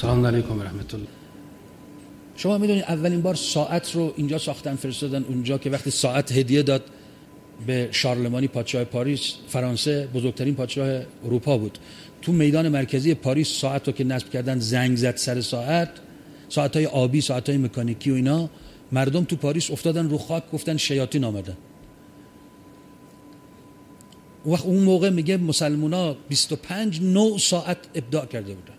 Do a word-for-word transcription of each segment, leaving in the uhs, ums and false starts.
سلام علیکم و رحمت الله. شما میدونید اولین بار ساعت رو اینجا ساختن فرستادن اونجا که وقتی ساعت هدیه داد به شارلمانی پادشاه پاریس، فرانسه بزرگترین پادشاه اروپا بود، تو میدان مرکزی پاریس ساعت رو که نصب کردن زنگ زد سر ساعت، ساعت‌های آبی، ساعت‌های مکانیکی و اینا، مردم تو پاریس افتادن رو خاک گفتن شیاطین آمدن. وقت اون موقع میگه مسلمونا بیست و پنج نوع ساعت ابداع کرده بودن.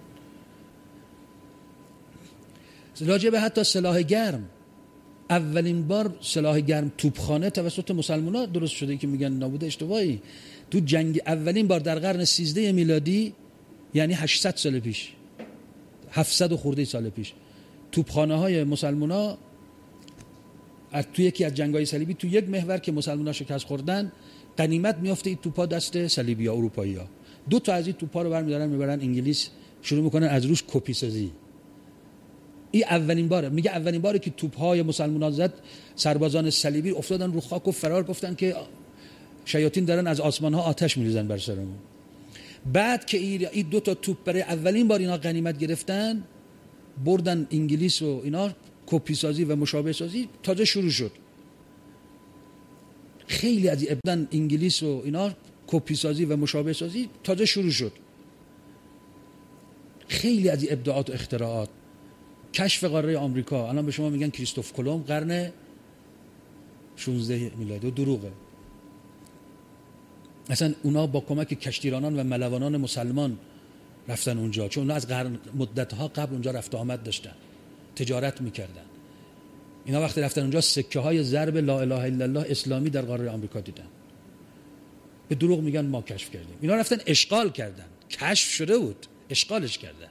راجع به حتی سلاح گرم، اولین بار سلاح گرم توپخانه توسط مسلمونا درست شده که میگن نابوده اشتباهی. تو جنگ اولین بار در قرن سیزده میلادی، یعنی هشتصد سال پیش، هفتصد و خورده سال پیش، توپخانه های مسلمونا از توی یکی از جنگ‌های صلیبی تو یک محور که مسلمونا شکست خوردن، غنیمت میافته این توپا دست صلیبی‌ها، اروپایی‌ها. دو تا از این توپا رو برمی‌دارن میبرن انگلیس، شروع میکنن از روش کپی سازی. این اولین باره، میگه اولین باره که توپ‌های مسلمان‌ها زد، سربازان صلیبی افتادن رو خاک و فرار، گفتن که شیاطین دارن از آسمان‌ها آتش می‌ریزن بر سرمون. بعد که این دو تا توپ برای اولین بار اینا غنیمت گرفتن، بردن انگلیس و اینا، کپی سازی و مشابه سازی تازه شروع شد. خیلی از ابدان انگلیس و اینا کپی سازی و مشابه سازی تازه شروع شد. خیلی از ابداعات و اختراعات، کشف قاره آمریکا، الان به شما میگن کریستوف کلمب قرن شانزده میلادی، و دروغه. اصلا اونا با کمک کشتیرانان و ملوانان مسلمان رفتن اونجا، چون اونا از قرن مدتها قبل اونجا رفت آمد داشتن، تجارت میکردن. اینا وقتی رفتن اونجا سکه های ضرب لا اله الا الله اسلامی در قاره آمریکا دیدن. به دروغ میگن ما کشف کردیم. اینا رفتن اشغال کردن، کشف شده بود، اشغالش کردن.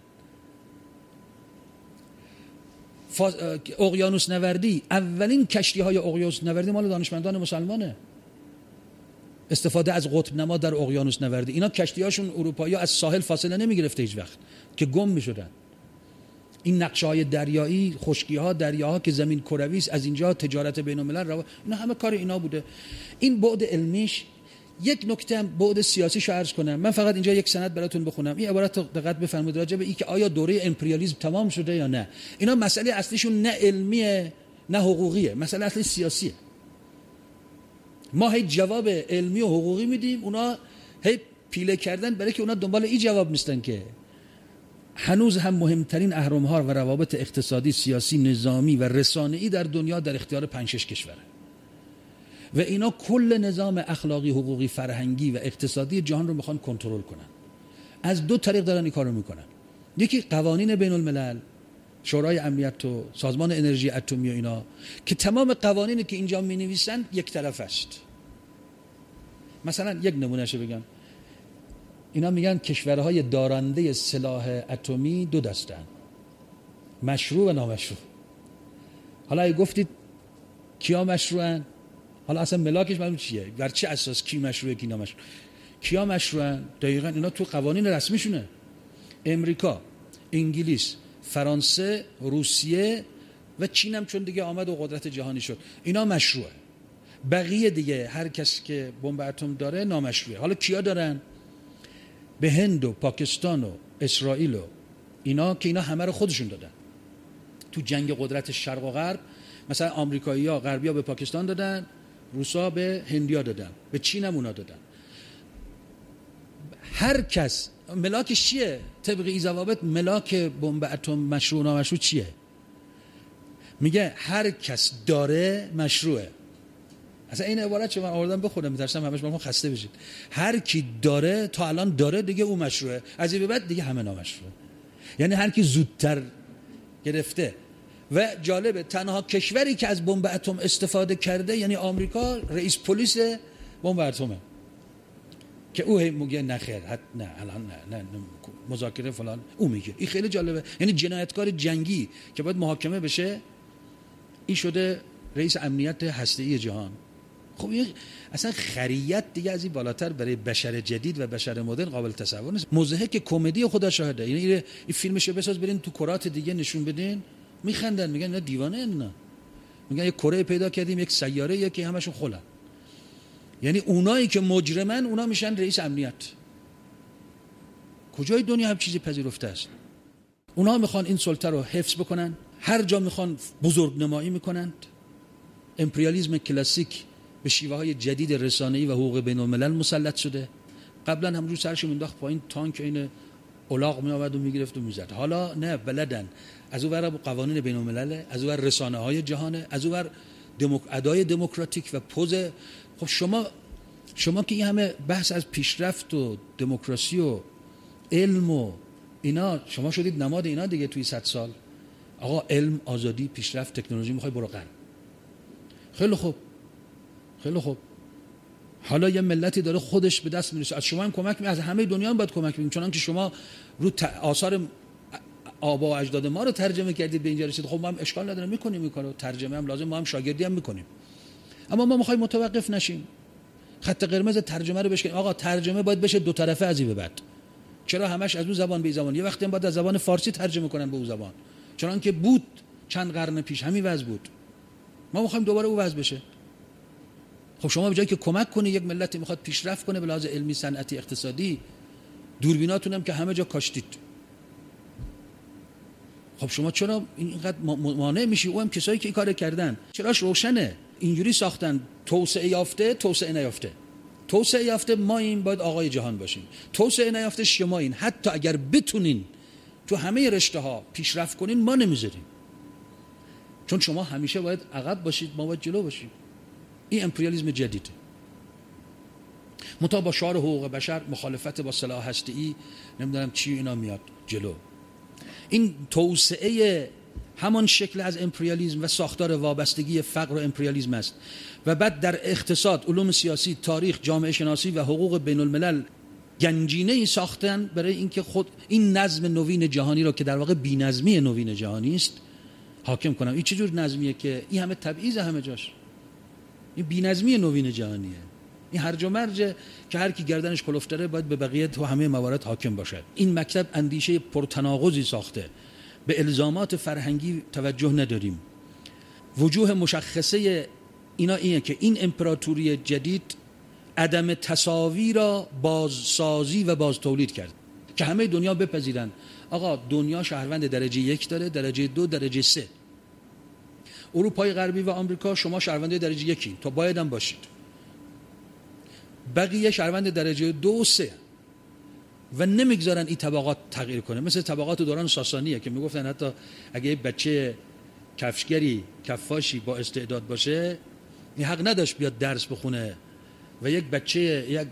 اقیانوس نوردی، اولین کشتی های اقیانوس نوردی مال دانشمندان مسلمانه. استفاده از قطب نما در اقیانوس نوردی. اینا کشتی هاشون اروپایی ها از ساحل فاصله نمیگرفته هیچ وقت که گم میشدن. این نقشه های دریایی، خشکی ها، دریاها که زمین کروی است، از اینجا تجارت بین الملل روا، اینا همه کار اینا بوده. این بعد علمیش. یک نکته هم بعد سیاسی شو عرض کنم. من فقط اینجا یک سند براتون بخونم. این عبارت دقت بفرمایید راجع به این که آیا دوره امپریالیسم تمام شده یا نه. اینا مسئله اصلیشون نه علمیه نه حقوقیه، مسئله اصلی سیاسیه. ما هی جواب علمی و حقوقی میدیم، اونا هی پیله کردن برای که اونا دنبال این جواب نیستن که هنوز هم مهمترین اهرم‌ها و روابط اقتصادی، سیاسی، نظامی و رسانه‌ای در دنیا در اختیار پنج شش کشوره. و اینا کل نظام اخلاقی، حقوقی، فرهنگی و اقتصادی جهان رو میخوان کنترل کنن. از دو طریق دارن این کارو میکنن. یکی قوانین بین الملل، شورای امنیت و سازمان انرژی اتمی و اینا، که تمام قوانینی که اینجا مینویسن یک طرف است. مثلا یک نمونهشو بگم، اینا میگن کشورهای دارنده سلاح اتمی دو دستن، مشروع و نامشروع. حالا اگه گفتید کیا مشروعن، حالا اصلا ملاکش معلوم چیه، بر چه اساس کی مشروعه کی نامشروع، کیا مشروعن؟ دقیقاً اینا تو قوانین رسمیشونه. امریکا، انگلیس، فرانسه، روسیه و چین هم چون دیگه آمد و قدرت جهانی شد، اینا مشروعه. بقیه دیگه هر کس که بمب اتم داره نامشروعه. حالا کیا دارن؟ به هند و پاکستان و اسرائیل و اینا، که اینا همه رو خودشون دادن. تو جنگ قدرت شرق و غرب مثلا آمریکایی‌ها، غربی‌ها به پاکستان دادن، روسا به هندیا دادن، به چین هم اونا دادن. هر کس ملاکش چیه؟ طبق این ضوابط ملاک بمب اتم مشروع نامشروع چیه؟ میگه هر کس داره مشروعه. اصلا این عبارت چه من آوردم بخونم، میترسم همش برام خسته بشید. هر کی داره تا الان داره دیگه اون مشروعه، از این به بعد دیگه همه نامشروعه. یعنی هر کی زودتر گرفته. و جالبه تنها کشوری که از بمب اتم استفاده کرده یعنی آمریکا، رئیس پلیس بمب اتمه، که او میگه نه خیر، نه الان نه, نه, نه مذاکره فلان، او میگه. این خیلی جالبه. یعنی جنایتکار جنگی که باید محاکمه بشه، این شده رئیس امنیت هسته‌ای جهان. خب این اصلا خریت دیگه از این بالاتر برای بشر جدید و بشر مدرن قابل تصور نیست. مضحک کمدی خدا شاهده. یعنی این فیلمشو بساز برین تو کرات دیگه نشون بدین، میخندن، میگن اینا دیوانه اینا. میگن یک کره پیدا کردیم، یک سیاره، یکی همشون خلن. یعنی اونایی که مجرمن اونا میشن رئیس امنیت. کجای دنیا هم چیزی پذیرفته است؟ اونا میخوان این سلطه رو حفظ بکنن، هر جا میخوان بزرگ نمایی میکنند. امپریالیسم کلاسیک به شیوه های جدید رسانه‌ای و حقوق بین الملل مسلط شده. قبلا هم رو سرش مینداخت پایین، تانک این الاغ می آمد و میگرفت و میزد. حالا نه، بلدن از اون ور قوانین بین الملل، از اون ور رسانه های جهانه، از اون ور دموک... ادای دموکراتیک و پوز. خب شما شما که این همه بحث از پیشرفت و دموکراسی و علم و اینا، شما شدید نماد اینا دیگه توی صد سال. آقا علم، آزادی، پیشرفت، تکنولوژی، میخوای برو غرب. خیلی خوب، خیلی خوب. حالا یه ملتی داره خودش به دست میرسه، از شما هم کمک می از همه دنیا هم باید کمک بگیریم، چون که شما رو ت... آثار آبا و اجداد ما رو ترجمه کردید به اینجا رسید. خب ما هم اشکال نداره میکنیم این کارو، ترجمه هم لازم، ما هم شاگردی هم میکنیم. اما ما میخوایم متوقف نشیم، خط قرمز ترجمه رو بشکنیم. آقا ترجمه باید بشه دو طرفه از این به بعد. چرا همش از اون زبان به این زبان؟ یه وقتی هم باید از زبان فارسی ترجمه کنن به اون زبان، چون که بود چند قرن پیش همین وضع بود. ما میخوایم دوباره اون وضع بشه. خب شما به جایی که کمک کنی یک ملتی میخواد پیشرفت کنه به لحاظ علمی، صنعتی، اقتصادی، دوربیناتون هم که همه جا کاشتید. خب شما چرا اینقدر مانع میشی؟ او هم کسایی که این کارو کردن چراش روشنه. اینجوری ساختن توسعه یافته، توسعه نیافته. توسعه یافته ما این باید آقای جهان باشیم، توسعه نیافته شما این. حتی اگر بتونین تو همه رشته ها پیشرفت کنین ما نمیذاریم، چون شما همیشه باید عقب باشید، ما باید جلو باشیم. این امپریالیسم جدیده. متا با شعار حقوق بشر، مخالفت با سلاح هسته‌ای، نمیدونم چی اینا میاد جلو. این توسعه همان شکل از امپریالیسم و ساختار وابستگی فقر و امپریالیسم است. و بعد در اقتصاد، علوم سیاسی، تاریخ، جامعه شناسی و حقوق بین الملل گنجینه ای ساختن برای اینکه خود این نظم نوین جهانی را که در واقع بی‌نظمی نوین جهانی است حاکم کنن. این چه جور نظمیه که این همه تبعیض همه جاش؟ این بی‌نظمی نوین جهانیه. این هرج و مرج که هر کی گردنش کلفتره باید به بقیه تو همه موارد حاکم باشد. این مکتب اندیشه پرتناقضی ساخته، به الزامات فرهنگی توجه نداریم. وجوه مشخصه اینا اینه که این امپراتوری جدید عدم تساوی را بازسازی و باز تولید کرد که همه دنیا بپذیرن آقا دنیا شهروند درجه یک داره، درجه دو، درجه سه. اروپای غربی و آمریکا شما شهروند درجه یکی تا باید هم باشید، بقیه شهروند درجه دو و سه و نمیگذارن این طبقات تغییر کنه. مثل طبقات دوران ساسانیه که میگفتن حتی اگه یه بچه کفشگری، کفاشی با استعداد باشه، این حق نداشت بیاد درس بخونه و یک بچه یک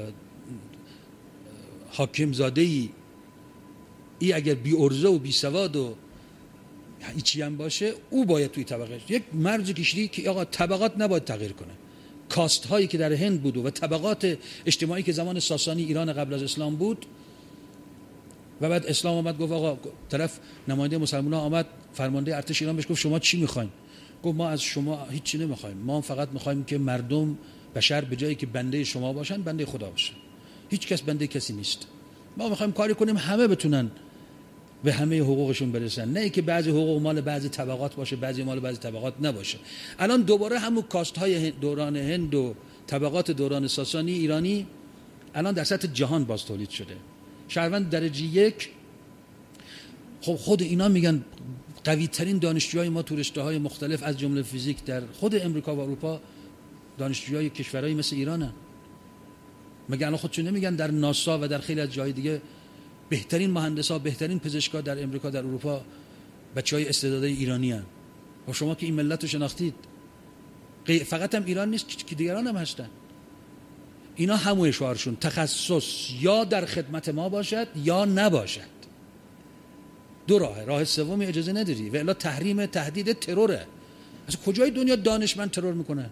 حاکم زاده‌ای ای اگر بی ارزه و بی سواد و هیچی هم باشه او باید توی طبقه یک مرز کشیدی که آقا طبقات نباید تغییر کنه. کاست هایی که در هند بود و طبقات اجتماعی که زمان ساسانی ایران قبل از اسلام بود و بعد اسلام آمد گفت آقا طرف نماینده مسلمان ها آمد، فرمانده ارتش ایران بهش گفت شما چی میخواین؟ گفت ما از شما هیچی نمیخوایم، ما فقط میخوایم که مردم بشر به جایی که بنده شما باشن بنده خدا باشن، هیچ کس بنده کسی نیست. ما میخوایم کاری کنیم همه بتونن به همه حقوقشون برسن، نه اینکه بعضی حقوق مال بعضی طبقات باشه بعضی مال بعضی طبقات نباشه. الان دوباره همون کاست های دوران هند و طبقات دوران ساسانی ایرانی الان در سطح جهان باز تولید شده. شهروند درجه یک، خب خود اینا میگن قوی ترین دانشجوهای ما تو رشته های مختلف از جمله فیزیک در خود امریکا و اروپا دانشجوهای کشورهای مثل ایرانن. مگه الان خودشون نمیگن در ناسا و در خیلی از جای دیگه بهترین مهندسا، بهترین پزشکا در امریکا، در اروپا بچهای استعدادی ایرانی هستند؟ و شما که این ملت رو شناختید، فقط هم ایران نیست که دیگران هم هستن. اینا همون شعارشون تخصص یا در خدمت ما باشد یا نباشد. دو راه، راه سومی اجازه نداری و الا تحریم، تهدید، تروره. از کجای دنیا دانشمند ترور میکنه؟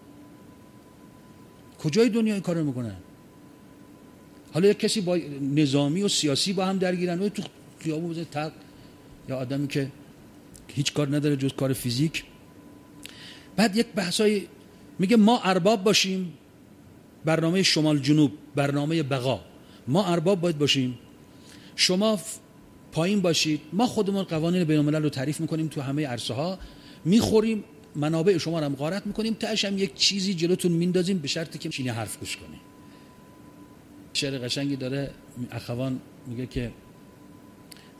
کجای دنیا این کارو میکنه؟ حالا یک کسی با نظامی و سیاسی با هم درگیرن و تو خیابون بزنه تق، یا آدمی که هیچ کار نداره جز کار فیزیک. بعد یک بحثای میگه ما ارباب باشیم، برنامه شمال جنوب، برنامه بقا، ما ارباب باید باشیم، شما پایین باشید، ما خودمون قوانین بین الملل رو تعریف میکنیم تو همه عرصه ها، میخوریم منابع شما رو هم غارت میکنیم، تاش هم یک چیزی جلوتون میندازیم به شرطی که چینی حرف گوش کنی. شعر قشنگی داره اخوان میگه که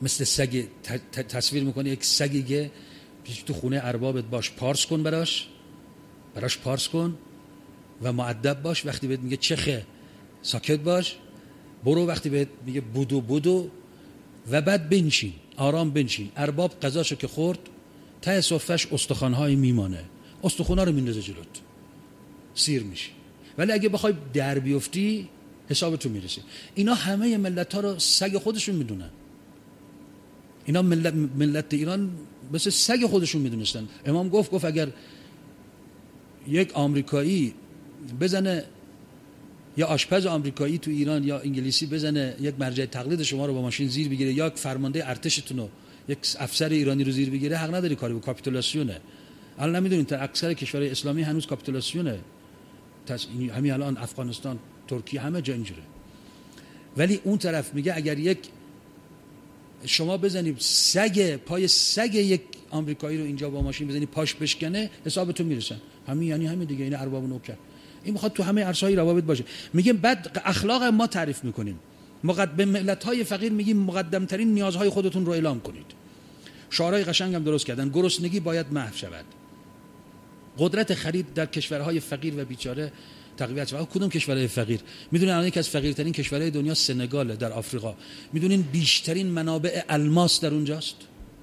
مثل سگ تصویر میکنه یک سگی که تو خونه اربابت باش، پارس کن براش براش پارس کن و مؤدب باش. وقتی بهت میگه چخه ساکت باش، برو. وقتی بهت میگه بودو بودو و بعد بنشین، آرام بنشین. ارباب غذاشو که خورد ته صفش استخوان‌های میمانه، استخوان‌ها رو میندازه جلوت، سیر میشی. ولی اگه بخوای در بیفتی حسابتو میرسی. اینا همه ملت‌ها رو سگ خودشون میدونن. اینا ملت, ملت ایران مثل سگ خودشون میدونستن. امام گفت گفت اگر یک آمریکایی بزنه، یا آشپز آمریکایی تو ایران یا انگلیسی بزنه یک مرجع تقلید شما رو با ماشین زیر بگیره، یا فرمانده ارتشتون رو، یک افسر ایرانی رو زیر بگیره، حق نداری کاری به کاپیتولاسیونه. الان نمیدونین تا اکثر کشورهای اسلامی هنوز کاپیتولاسیونه. همین الان افغانستان، ترکیه، همه جا اینجوره. ولی اون طرف میگه اگر یک شما بزنید سگ پای سگ یک آمریکایی رو اینجا با ماشین بزنید پاش بشکنه، حسابتون میرسن. همین یعنی همین دیگه. این ارباب نوکر این میخواد تو همه عرصه‌های روابط باشه. میگه بعد اخلاق ما تعریف میکنیم. مقدم به ملت‌های فقیر میگیم مقدم ترین نیازهای خودتون رو اعلام کنید. شعارهای قشنگ هم درست کردن. گرسنگی باید محو شود. قدرت خرید در کشورهای فقیر و بیچاره تقویت شود. کدوم کشورهای فقیر؟ میدونین الان یکی از فقیرترین کشورهای دنیا سنگال در آفریقا. میدونین بیشترین منابع الماس در اونجاست.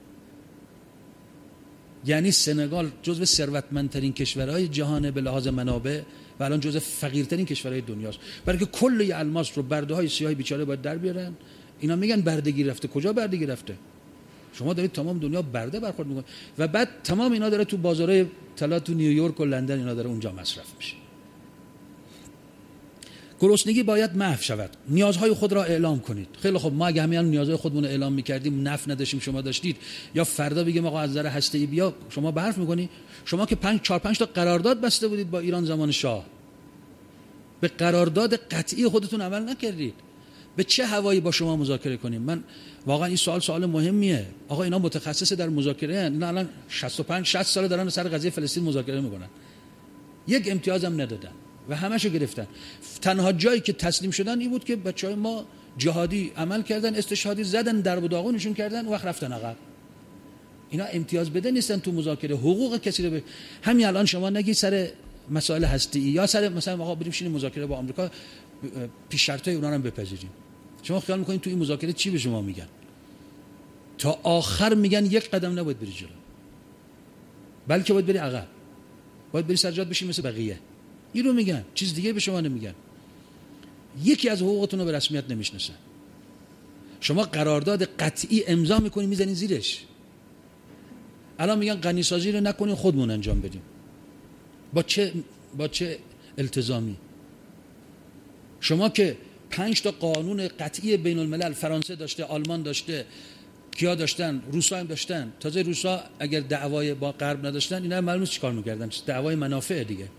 یعنی سنگال جزو ثروتمندترین کشورهای جهان به لحاظ منابع و الان جزو فقیرترین کشورهای دنیاست. برای که کل الماس رو برده‌های سیاه بیچاره باید در بیارن. اینا میگن بردگی رفته. کجا بردگی رفته؟ شما دارید تمام دنیا برده برخورد میکنید و بعد تمام اینا داره تو بازارهای طلا تو نیویورک و لندن اینا داره اونجا مصرف میشه. گرسنگی باید محو شود. نیازهای خود را اعلام کنید. خیلی خب، ما اگه همین نیازهای خودمون رو اعلام میکردیم، نفع نداشتیم، شما داشتید، یا فردا بگیم آقا از نظر هسته‌ای بیا، شما به حرف میکنی. شما که پنج چهار پنج تا قرارداد بسته بودید با ایران زمان شاه، به قرارداد قطعی خودتون عمل نکردید. به چه هوایی با شما مذاکره کنیم؟ من واقعا این سوال سوال مهمیه. آقا اینا متخصص در مذاکره ان. اینا الان شصت و پنج شصت سال دارن سر قضیه فلسطین مذاکره میکنن. یک امتیاز هم ندادن و همه‌شو گرفتن. تنها جایی که تسلیم شدن این بود که بچهای ما جهادی عمل کردن، استشهادی زدن، درب و داغونشون کردن و وقت رفتن عقب. اینا امتیاز بده نیستن تو مذاکره. حقوق کسی رو به همین الان شما نگی سر مسائل هستی یا سر مثلا آقا بریم شینیم مذاکره با آمریکا، پیش شرطای اونا رو هم بپذیریم. شما خیال میکنید تو این مذاکره چی به شما میگن؟ تا آخر میگن یک قدم نباید بری جلو، بلکه باید بری عقب، باید بری سجاد بشی مثل بقیه. این رو میگن، چیز دیگه به شما نمیگن. یکی از حقوقتون رو به رسمیت نمیشناسن. شما قرارداد قطعی امضا میکنید میزنید زیرش. الان میگن غنیسازی رو نکنین خودمون انجام بدیم. با چه با چه التزامی؟ شما که پنج تا قانون قطعی بین الملل فرانسه داشته، آلمان داشته، کیا داشتن، روسا هم داشتن. تازه روسا اگر دعوای با غرب نداشتن اینا معلومه چیکار میکردن، دعوای منافع دیگه.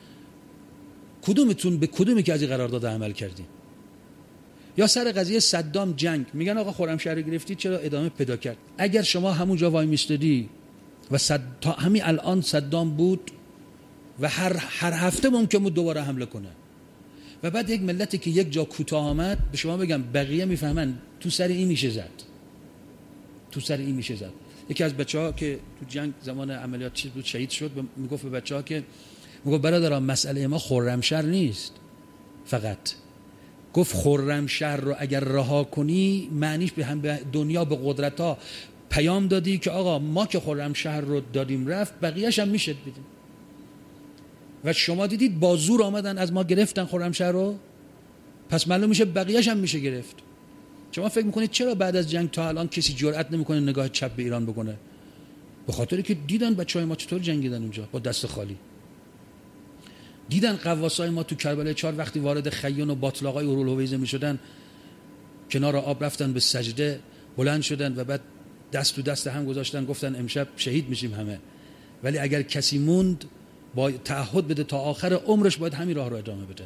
کدومتون به کدومی که از این قرارداد عمل کردین؟ یا سر قضیه صدام جنگ میگن آقا خرمشهر گرفتی چرا ادامه پیدا کرد؟ اگر شما همونجا وای میستدی و صد... تا همین الان صدام بود و هر هر هفته ممکن بود دوباره حمله کنه و بعد یک ملتی که یک جا کوتاه آمد، به شما بگم بقیه میفهمن تو سر این میشه زد، تو سر این میشه زد. یکی از بچه‌ها که تو جنگ زمان عملیات چیز بود شهید شد، میگفت به بچه‌ها که میگفت برادران مسئله ما خرمشهر نیست فقط. گفت خرمشهر رو اگر رها کنی معنیش به هم به دنیا به قدرت‌ها پیام دادی که آقا ما که خرمشهر رو دادیم رفت، بقیه‌اش هم میشه بدیم. و شما دیدید با زور آمدن از ما گرفتن خرمشهر رو، پس معلوم میشه بقیه‌اش هم میشه گرفت. شما فکر میکنید چرا بعد از جنگ تا الان کسی جرئت نمیکنه نگاه چپ به ایران بکنه؟ به خاطری که دیدن بچهای ما چطور جنگیدن اونجا با دست خالی. دیدن قواسای ما تو کربلای چهار وقتی وارد خیون و باطلاقای اورالهویزه میشدن، کنار آب رفتن به سجده، بلند شدن و بعد دست تو دست هم گذاشتن، گفتن امشب شهید میشیم همه، ولی اگر کسی موند با تعهد بده تا آخر عمرش باید همین راه رو ادامه بده.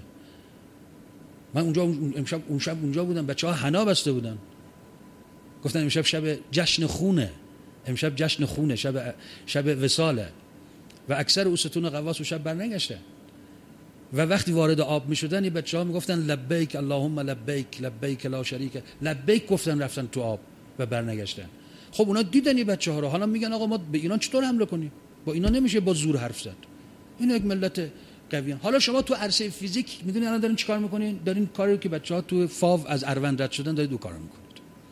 من اونجا امشب اون شب اونجا بودم، بچه‌ها حنا بسته بودن، گفتن امشب شب جشن خونه، امشب جشن خونه، شب شب وصاله و اکثر اوستون قواس و شب برنگشتن و وقتی وارد آب میشدن این بچه‌ها میگفتن لبیک اللهم لبیک لبیک لا شریک لبیک، گفتن رفتن تو آب. و برنگشتن. خب اونا دیدن این بچه‌ها رو، حالا میگن آقا ما به اینا چطور حمله کنیم؟ با اینا نمیشه با زور حرف زد. این یک ملت قویه. حالا شما تو عرصه فیزیک میدونید الان دارین چیکار میکنین؟ دارین کاری که بچه‌ها تو فاو از اروند رد شدن دارید دو کارو میکنید.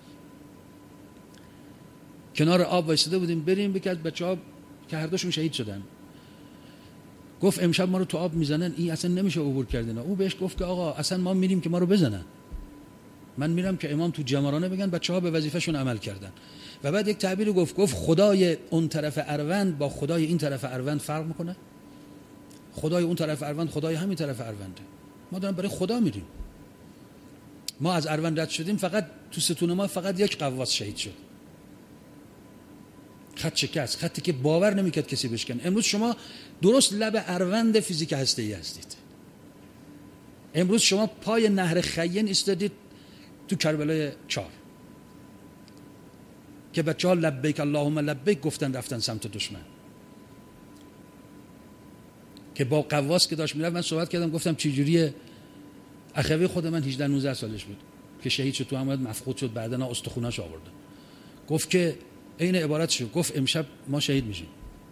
کنار آب وایساده بودیم بریم یکی از بچه‌ها که هر دوشون شهید شدن گفت امشب ما رو تو آب میزنن، این اصلا نمیشه عبور کردن. او بهش گفت که آقا اصلا ما میریم که ما رو بزنن، من میرم که امام تو جمرانه بگن بچه‌ها به وظیفه‌شون عمل کردن. و بعد یک تعبیر گفت گفت خدای اون طرف اروند با خدای این طرف اروند فرق میکنه؟ خدای اون طرف اروند خدای همین طرف ارونده. ما داریم برای خدا میریم. ما از اروند رد شدیم، فقط تو ستون ما فقط یک قواس شهید شد، خط شکست، خطی که باور نمیکرد کسی بشکنه. امروز شما درست لب اروند فیزیک هسته‌ای هستید. امروز شما پای نهر خیین ایستادید تو کربلای چهار که بچه‌ها لبیک اللهم لبیک گفتن رفتن سمت دشمن. که با قواس که داشت میرفت من صحبت کردم، گفتم چه جوریه؟ اخوی خود من هجده نوزده سالش بود که شهید شد تو عملیات، مفقود شد، بعداً استخوناش آوردن. گفت که این عبارت شو، گفت امشب ما شهید میشیم،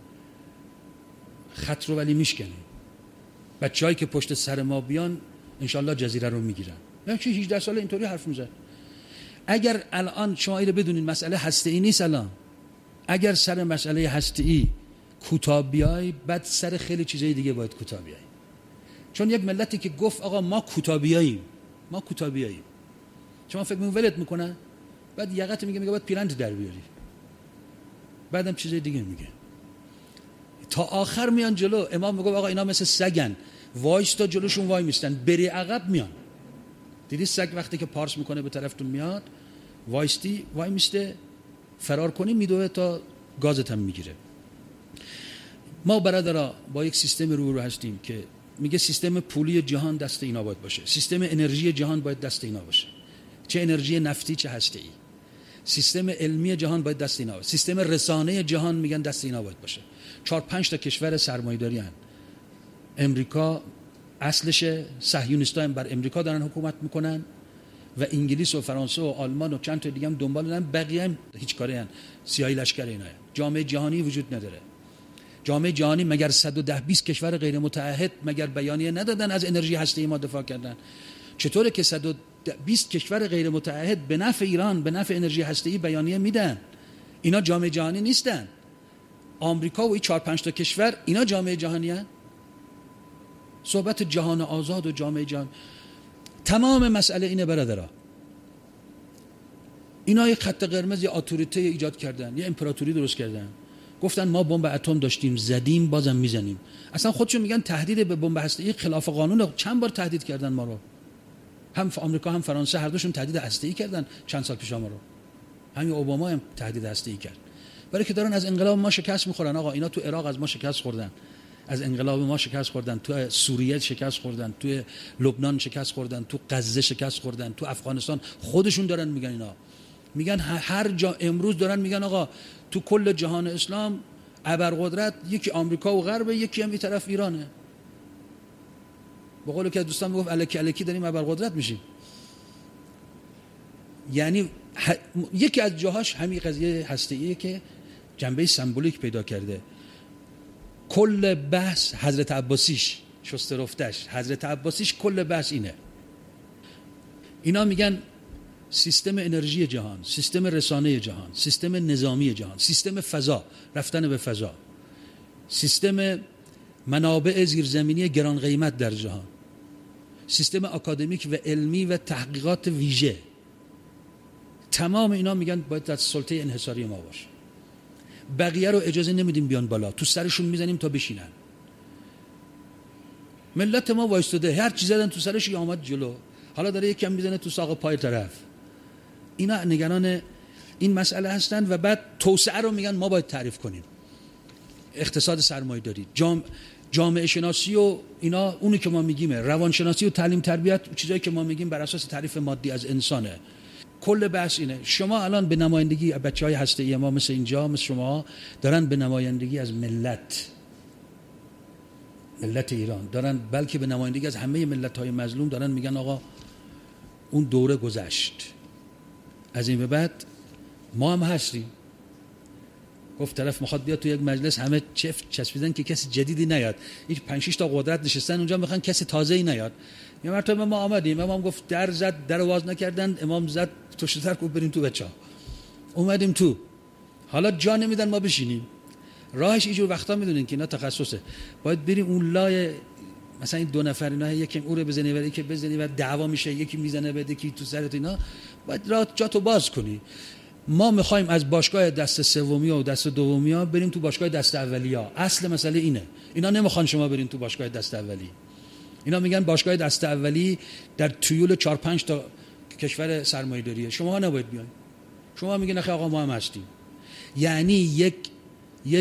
خط رو ولی میشکنیم، بچه‌هایی که پشت سر ما بیان انشالله جزیره رو میگیرن. من چه هجده ساله اینطوری حرف میزد. اگر الان شما اینو بدونین مسئله هسته‌ای نیست، الان اگر سر مسئله هسته‌ای کوتاه بیای، بعد سر خیلی چیزای دیگه باید کوتاه بیای. چون یک ملتی که گفت آقا ما کوتاه بیاییم، ما کوتاه بیاییم، شما فکر می‌کنید ولت میکنه؟ بعد یقت میگه میگه باید پیرند در بیاری، بعدم چیزای دیگه میگه، تا آخر میان جلو. امام میگه آقا اینا مثل سگن، وایس تا جلوشون وای میستن، بری عقب میان. دیدی سگ وقتی که پارس میکنه به طرفتون میاد، وایستی وای میسته، فرار کنی میدوه تا گازت هم میگیره. ما برادرها با یک سیستم روبرو هستیم که میگه سیستم پولی جهان دست اینا باید باشه، سیستم انرژی جهان باید دست اینا باشه، چه انرژی نفتی چه هسته‌ای. سیستم علمی جهان باید دست اینا باشه، سیستم رسانه جهان میگن دست اینا باید باشه. چهار پنج تا کشور سرمایه‌داری ان. امریکا اصلش صهیونیست‌ها هم بر امریکا دارن حکومت میکنن و انگلیس و فرانسه و آلمان و چند تا دیگه هم دنبال دارن، بقیه هم هیچ کاری ان، سیاهی لشکر اینا. جامعه جهانی وجود نداره. جامعه جهانی مگر صد و ده بیست کشور غیر متعهد مگر بیانیه ندادن از انرژی هسته‌ای ما دفاع کردن؟ چطوره که صد و بیست کشور غیر متعهد به نفع ایران به نفع انرژی هسته‌ای بیانیه میدن؟ اینا جامعه جهانی نیستن. آمریکا و این چهار پنج تا کشور اینا جامعه جهانی هستند. صحبت جهان آزاد و جامعه جهان، تمام مسئله اینه برادرها. اینا یک خط قرمز، یه اتوریته ایجاد کردن، یه امپراتوری درست کردن، گفتن ما بمب اتم داشتیم زدیم بازم میزنیم. اصلا خودشون میگن تهدید به بمب هسته‌ای خلاف قانون. چند بار تهدید کردن ما رو، هم آمریکا هم فرانسه هر دوشون تهدید هسته‌ای کردن چند سال پیش ما رو. همین اوباما هم تهدید هسته‌ای کرد، برای که دارن از انقلاب ما شکست میخورن. آقا اینا تو عراق از ما شکست خوردن، از انقلاب ما شکست خوردن، تو سوریه شکست خوردن، تو لبنان شکست خوردن، تو غزه شکست خوردن، تو افغانستان. خودشون دارن میگن، اینا میگن هر جا امروز دارن میگن آقا تو کل جهان اسلام ابرقدرت یکی آمریکا و غرب، یکی هم این طرف ایرانه. به قول که دوستان میگفت الکی الکی داریم ابرقدرت میشیم. یعنی ح... یکی از جاهاش همین قضیه هسته‌ایه که جنبه سمبولیک پیدا کرده. کل بحث حضرت عباسیش شسته رفتش، حضرت عباسیش کل بحث اینه. اینا میگن سیستم انرژی جهان، سیستم رسانه جهان، سیستم نظامی جهان، سیستم فضا، رفتن به فضا، سیستم منابع زیرزمینی گران قیمت در جهان، سیستم اکادمیک و علمی و تحقیقات ویژه. تمام اینا میگن باید در سلطه انحصاری ما باشه. بقیه رو اجازه نمیدیم بیان بالا، تو سرشون میزنیم تا بشینن. ملت ما وایستاده، هر چیز زدن تو سرش آمد جلو، حالا داره یکم میزنه تو ساق پای طرف. اینا نگران این مسئله هستن و بعد توسعه رو میگن ما باید تعریف کنیم. اقتصاد سرمایه‌داری، جام جامعه شناسی و اینا، اونی که ما میگیم روانشناسی و تعلیم تربیت، چیزایی که ما میگیم بر اساس تعریف مادی از انسانه. کل بحث اینه. شما الان به نمایندگی بچهای هسته‌ای ما مثل اینجا مثل شما دارن به نمایندگی از ملت ملت ایران دارن، بلکه به نمایندگی از همه ملت‌های مظلوم دارن میگن آقا اون دوره گذشت، از این به بعد ما هم هستیم. گفت طرف میخواد بیاد تو یک مجلس همه چفت چسبیدن که کسی جدیدی نیاد، این پنج شش تا قدرت نشستن اونجا میخوان کسی تازه‌ای نیاد. یه مرتبه ما آمدیم، امام گفت در زد، در واز نکردن، امام زد توشتر گفت بریم تو بچه‌ها. اومدیم تو، حالا جا نمیدن ما بشینیم. راهش اینجور وقتا میدونین که اینا تخصصه، باید بریم اون لای مثلا این دو نفر اینا یکی اون رو بزنی ولی که بزنی و دعوا میشه، یکی میزنه بده کی تو سرت، اینا باید راه جاتو باز کنی. ما میخوایم از باشگاه دست سومی و دست دومی ها بریم تو باشگاه دست اولی ها. اصل مسئله اینه. اینا نمیخوان شما برین تو باشگاه دست اولی. اینا میگن باشگاه دست اولی در تویول چهار پنج تا کشور سرمایه‌داریه، شما نباید بیاین. شما میگن آخه آقا ما هم هستیم. یعنی یک یک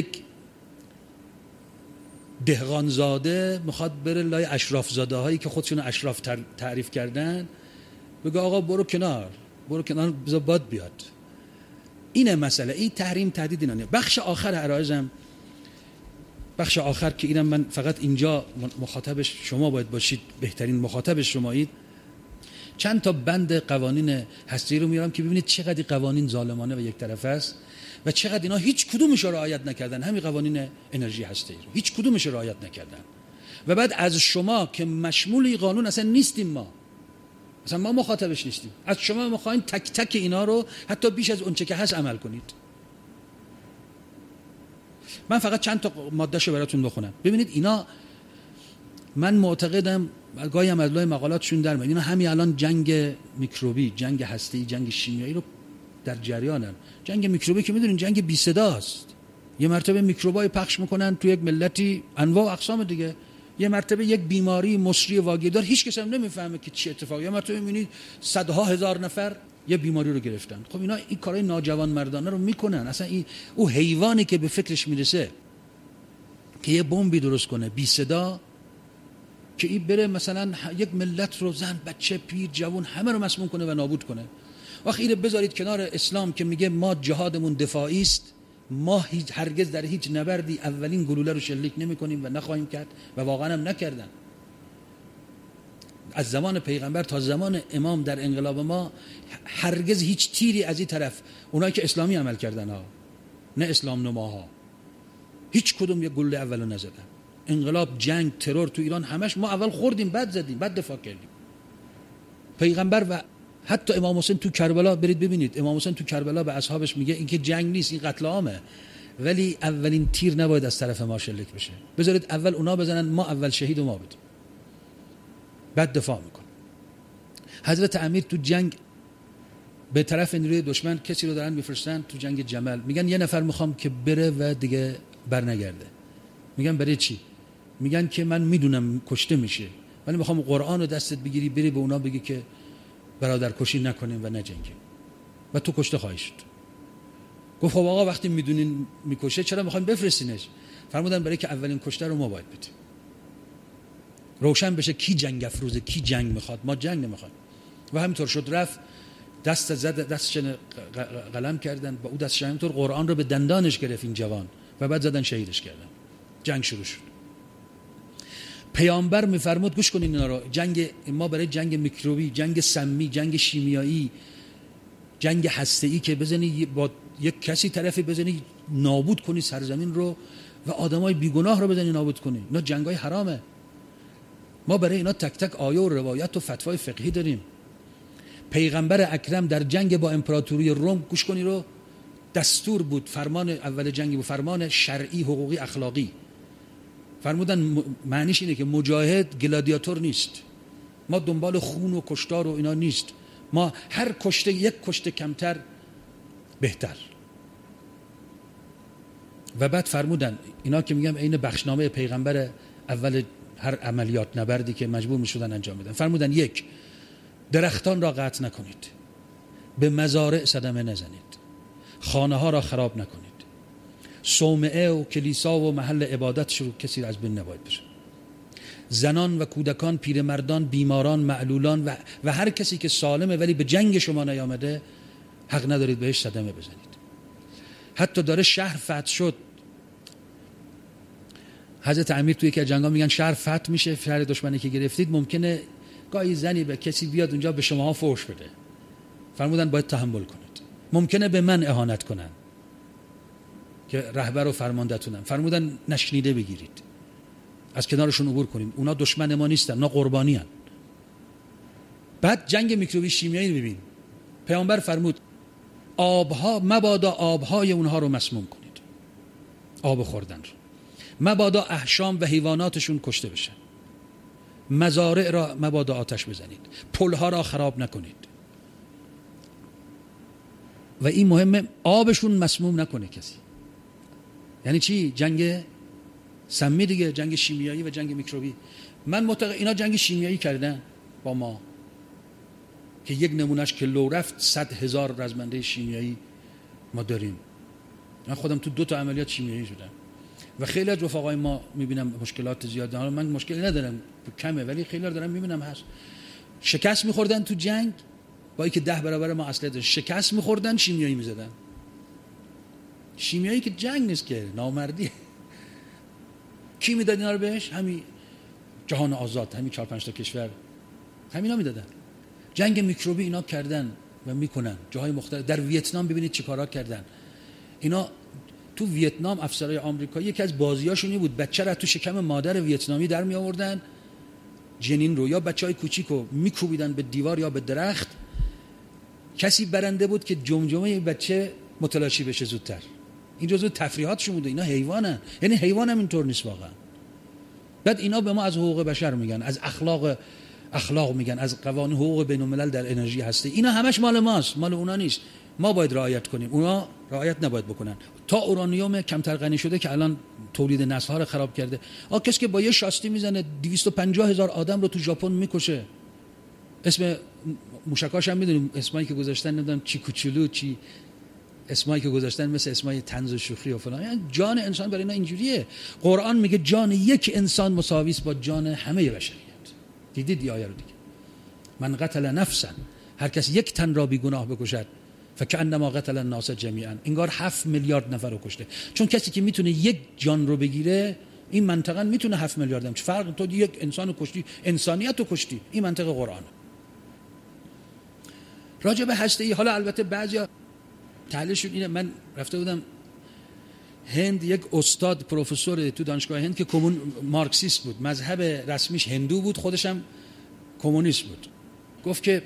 دهقانزاده میخواد بره لای اشراف زاده هایی که خودشون اشراف تعریف کردن، بگه آقا برو کنار، برو کنار بذار باد بیاد. اینه مسئله. این تحریم تهدید اینا. بخش آخر عرایزم، بخش آخر که اینم من فقط اینجا مخاطبش شما باید باشید، بهترین مخاطبش شمایید. چند تا بند قوانین هستی رو میارم که ببینید چقدر قوانین ظالمانه و یک طرفه است و چقدر اینا هیچ کدومش رو رعایت نکردن. همین قوانین انرژی هستی رو هیچ کدومش رو رعایت نکردن. و بعد از شما که مشمول این قانون اصلا نیستیم، ما اصلا ما مخاطبش نیستیم، از شما میخوایم تک تک اینا رو حتی بیش از اونچه که هست عمل کنید. من فقط چند تا مادهشو براتون بخونم. ببینید اینا، من معتقدم گاهی هم از لای مقالاتشون در میاد، اینا همین الان جنگ میکروبی، جنگ هسته‌ای، جنگ شیمیایی رو در جریانن. جنگ میکروبی که میدونین جنگ بی صداست. یه مرتبه میکروبای پخش میکنن تو یک ملتی انواع و اقسام دیگه، یه مرتبه یک بیماری مصری واگیردار هیچ کس هم نمیفهمه که چه اتفاقی، یه مرتبه میبینید صدها هزار نفر یه بیماری رو گرفتن. خب اینا این کارهای ناجوان مردانه رو میکنن. اصلا این او حیوانی که به فکرش میرسه که یه بمبی درست کنه بی صدا، که این بره مثلا یک ملت رو، زن، بچه، پیر، جوان، همه رو مسموم کنه و نابود کنه. وقتی اینو بذارید کنار اسلام که میگه ما جهادمون دفاعی است، ما هیچ هرگز در هیچ نبردی اولین گلوله رو شلیک نمی‌کنیم و نخواهیم کرد و واقعا هم نکردن. از زمان پیغمبر تا زمان امام در انقلاب ما هرگز هیچ تیری از این طرف، اونایی که اسلامی عمل کردن ها، نه اسلام نماها، هیچ کدوم یک گلوله اولو نزدن. انقلاب، جنگ، ترور تو ایران همش ما اول خوردیم، بعد زدیم، بعد دفاع کردیم. پیغمبر و حتی امام حسین تو کربلا، برید ببینید امام حسین تو کربلا به اصحابش میگه این که جنگ نیست، این قتل عامه، ولی اولین تیر نباید از طرف ما شلیک بشه، بذارید اول اونا بزنن، ما اول شهید و ما بدیم، بعد دفاع میکن. حضرت امیر تو جنگ به طرف نیروی دشمن کسی رو دارن میفرستن تو جنگ جمل، میگن یه نفر میخوام که بره و دیگه برنگرده. میگن برای چی؟ میگن که من میدونم کشته میشه، ولی میخوام قرآن رو دستت بگیری بری به اونا بگی که برادر کشی نکنیم و نجنگیم و تو کشته خواهی شد. گفت خب آقا وقتی میدونین میکشه چرا میخوایم بفرستینش؟ فرمودن برای که اولین کشته رو ما باید بدیم، روشن بشه کی جنگ افروزه، کی جنگ میخواد، ما جنگ نمیخوایم. و همینطور شد، رفت دست زد، دستش قلم کردن با او دستش همینطور قرآن رو به دندانش گرفت این جوان و بعد زدن شهیدش کردن. جنگ شروع شد. پیامبر میفرمود گوش کنین اینا رو، جنگ ما برای جنگ میکروبی، جنگ سمی، جنگ شیمیایی، جنگ هسته‌ای که بزنی با یک کسی طرفی بزنی نابود کنی سرزمین رو و آدمای بیگناه رو بزنی نابود کنی، اینا جنگای حرامه. ما برای اینا تک تک آیه و روایت و فتوای فقهی داریم. پیغمبر اکرم در جنگ با امپراتوری روم، گوش کنی رو، دستور بود، فرمان اول جنگی بود، فرمان شرعی، حقوقی، اخلاقی. فرمودن معنیش اینه که مجاهد گلادیاتور نیست، ما دنبال خون و کشتار و اینا نیست، ما هر کشته یک کشته کمتر بهتر. و بعد فرمودن اینا که میگم این بخشنامه پیغمبر اول هر عملیات نبردی که مجبور میشدن انجام بدن، فرمودن یک، درختان را قطع نکنید، به مزارع صدمه نزنید، خانه ها را خراب نکنید، صومعه و کلیسا و محل عبادت شروع کسی را از بین نباید بره، زنان و کودکان، پیرمردان، بیماران، معلولان و, و هر کسی که سالمه ولی به جنگ شما نیامده حق ندارید بهش صدمه بزنید. حتی داره شهر فتح شد، حضرت امیر توی یکی از جنگا میگن شهر فتح میشه، شهر دشمنی که گرفتید ممکنه گاهی زنی به کسی بیاد اونجا به شماها فحش بده، فرمودن باید تحمل کنید. ممکنه به من اهانت کنن که رهبر و فرماندهتونم، فرمودن نشنیده بگیرید، از کنارشون عبور کنیم، اونا دشمن ما نیستن، اونا قربانی هن. بعد جنگ میکروبی شیمیایی رو ببین، پیامبر فرمود آبها مبادا آبهای اونها رو مسموم کنید، آب خوردن رو، مبادا احشام و حیواناتشون کشته بشن، مزارع را مبادا آتش بزنید، پلها را خراب نکنید و این مهمه آبشون مسموم نکنه کسی. یعنی چی؟ جنگ سمی دیگه، جنگ شیمیایی و جنگ میکروبی. من معتقد اینا جنگ شیمیایی کردن با ما که یک نمونهش که لو رفت صد هزار رزمنده شیمیایی ما داریم. من خودم تو دو تا عملیات شیمیایی شدم و خیلی از رفقای ما میبینم مشکلات زیاد دارن. من مشکلی ندارم، کمه، ولی خیلی ها دارم میبینم هست شکست میخوردن تو جنگ با اینکه ده برابر ما اسلحه داشت، شکست میخوردن شیمیایی میزدن. شیمیایی که جنگ نیست که، نامردیه. کی میداد اینا رو بهش؟ همین جهان آزاد، همین چهار پنج تا کشور همینا میدادن. جنگ میکروبی اینا کردن و میکنن جاهای مختلف. در ویتنام ببینید چه کارا کردن اینا. تو ویتنام افسرهای آمریکایی یکی از بازیاشون بود بچه را تو شکم مادر ویتنامی در می آوردن، جنین رو یا بچهای کوچیکو میکوبیدن به دیوار یا به درخت. کسی برنده بود که جمجمه بچه متلاشی بشه زودتر. این جزو تفریحاتشون بود. اینا حیوانن، یعنی حیوان هم اینطور نیست واقعا. بعد اینا به ما از حقوق بشر میگن، از اخلاق اخلاق میگن، از قوانین حقوق بین الملل در انرژی هسته. اینا همش مال ماست، مال اونا نیست. ما باید رعایت کنیم، اونا رعایت نباید بکنن. تا اورانیوم کمتر غنی شده که الان تولید نسل ها رو خراب کرده. آ کسی که با یه شاستی میزنه دویست و پنجاه هزار آدم رو تو ژاپن میکشه. اسم موشکاش هم میدونیم، اسمایی که گذاشتن نمیدونم چی کوچولو چی، اسمایی که گذاشتن مثل اسمای طنز و شوخی و فلان. یعنی جان انسان برای اینا اینجوریه. قرآن میگه جان یک انسان مساوی است با جان همه بشریت. دیدید این آیه رو دیگه؟ من قتل نفسا، هر کس یک تن را بی گناه بکشد فکأنما قتل الناس جمیعا، انگار هفت میلیارد نفر رو کشته. چون کسی که میتونه یک جان رو بگیره، این منطقاً میتونه هفت میلیارد هم. چه فرق؟ تو یک انسان رو کشتی، انسانیت رو کشتی. این منطق قرآن. راجع به هسته ای، حالا البته بعضیا تحلیلشون اینه. من رفته بودم هند، یک استاد پروفسور تو دانشگاه هند که کمون مارکسیست بود، مذهب رسمیش هندو بود، خودش هم کمونیست بود. گفت که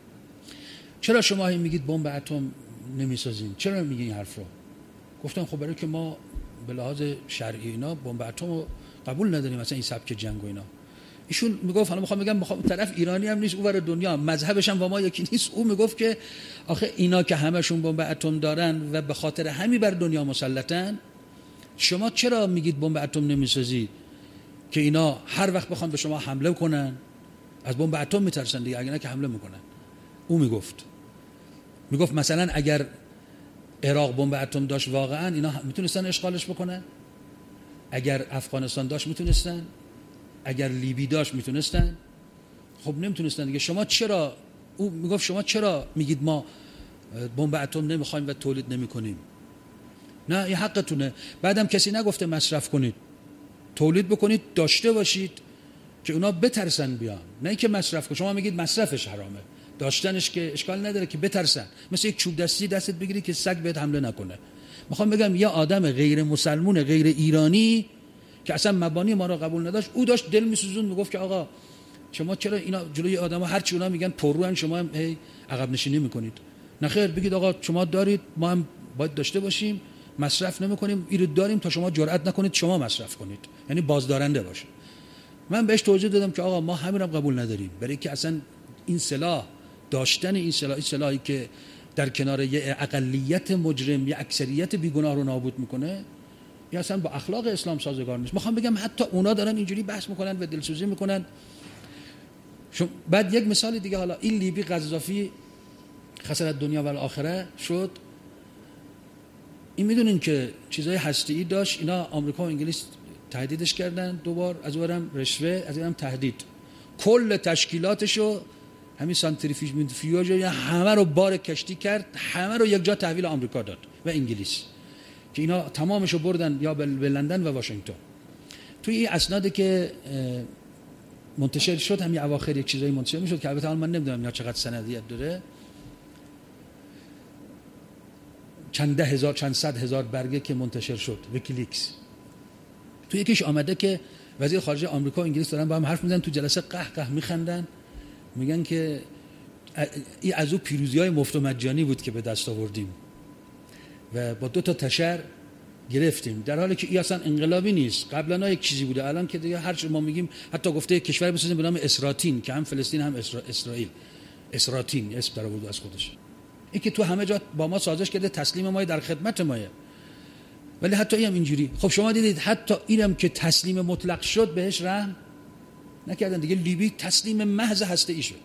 چرا شما هی میگید بمب اتم نمیسازین؟ چرا میگین این حرف رو؟ گفتم خب برای که ما به لحاظ شرعی اینا بمب اتم رو قبول نداریم، مثلا این سبک جنگ و اینا. ایشون میگفت، حالا میخوام بگم میخوام طرف ایرانی هم نیست، اونور دنیا مذهبش هم با ما یکی نیست. او میگفت که آخه اینا که همشون بمب اتم دارن و به خاطر همین بر دنیا مسلطن، شما چرا میگید بمب اتم نمیسازید؟ که اینا هر وقت بخوان به شما حمله کنن از بمب اتم میترسن دیگه، اگه نه که حمله میکنن. او میگفت میگفت مثلا اگر عراق بمب اتم داشت واقعا اینا میتونستن اشغالش بکنن، اگر افغانستان داشت میتونستن، اگر لیبی داشت میتونستن. خب نمیتونستن دیگه. شما چرا، او میگفت شما چرا میگید ما بمب اتم نمیخوایم و تولید نمیکنیم؟ نه این حقتونه. بعدم کسی نگفته مصرف کنید، تولید بکنید، داشته باشید که اونا بترسن بیان، نه اینکه مصرف کنید. شما میگید مصرفش حرامه، داشتنش که اشکال نداره که بترسن. مثل یک چوب دستی دستت بگیری که سگ بهت حمله نکنه. میخوام بگم یه آدم غیر مسلمون، غیر ایرانی که اصلا مبانی ما رو قبول نداشت، او داشت دل میسوزون، میگفت که آقا شما چرا اینا جلوی آدما هر چی اونا میگن پرروان، شما هم هی عقب نشینی میکنید؟ نه خیر، بگید آقا شما دارید، ما هم باید داشته باشیم، مصرف نمیکنیم، اینو داریم تا شما جرئت نکنید شما مصرف کنید، یعنی بازدارنده باشه. من بهش توضیح دادم که آقا ما همین رو قبول نداریم، برای که اصلا این سلاح، داشتن این سلاح، این سلاحی که در کنار یه اقلیت مجرم یا اکثریت بیگناه رو نابود میکنه، یا اصلا با اخلاق اسلام سازگار نیست. میخوام بگم حتی اونا دارن اینجوری بحث میکنن و دلسوزی میکنن. بعد یک مثال دیگه، حالا این لیبی قذافی خسارت دنیا و آخره شد. این میدونین که چیزای هسته‌ای داشت، اینا آمریکا و انگلیس تهدیدش کردن دوبار، از اونم رشوه، از اینم تهدید. کل تشکیلاتشو همین سانتریفیوژ میدفیوژ همه رو بار کشتی کرد، همه رو یک جا تحویل آمریکا داد و انگلیس، که اینا تمامشو بردن یا به لندن و واشنگتن. توی این اسنادی که منتشر شد، همین اواخر یک چیزایی منتشر میشد که البته من نمیدونم یا چقدر سندیت داره. چند ده هزار چند صد هزار برگه که منتشر شد ویکیلیکس. تو یکیش آمده که وزیر خارجه آمریکا و انگلیس دارن با هم حرف میزنن، تو جلسه قه قه میخندن، میگن که این از اون پیروزی‌های مفت و مجانی بود که به دست آوردیم و با دو تا تشر گرفتیم، در حالی که این اصلا انقلابی نیست. قبلا یک چیزی بوده، الان که دیگه هر چی ما میگیم، حتی گفته کشور بسازیم به نام اسراتین که هم فلسطین هم اسرا... اسرائیل. اسراتین اسم داره بود از خودش. این که تو همه جا با ما سازش کرده، تسلیم ما، در خدمت ماه. ولی حتی این هم اینجوری. خب شما دیدید حتی اینم که تسلیم مطلق شد بهش رحم نکردن دیگه. لیبی تسلیم محض هسته‌ای شد.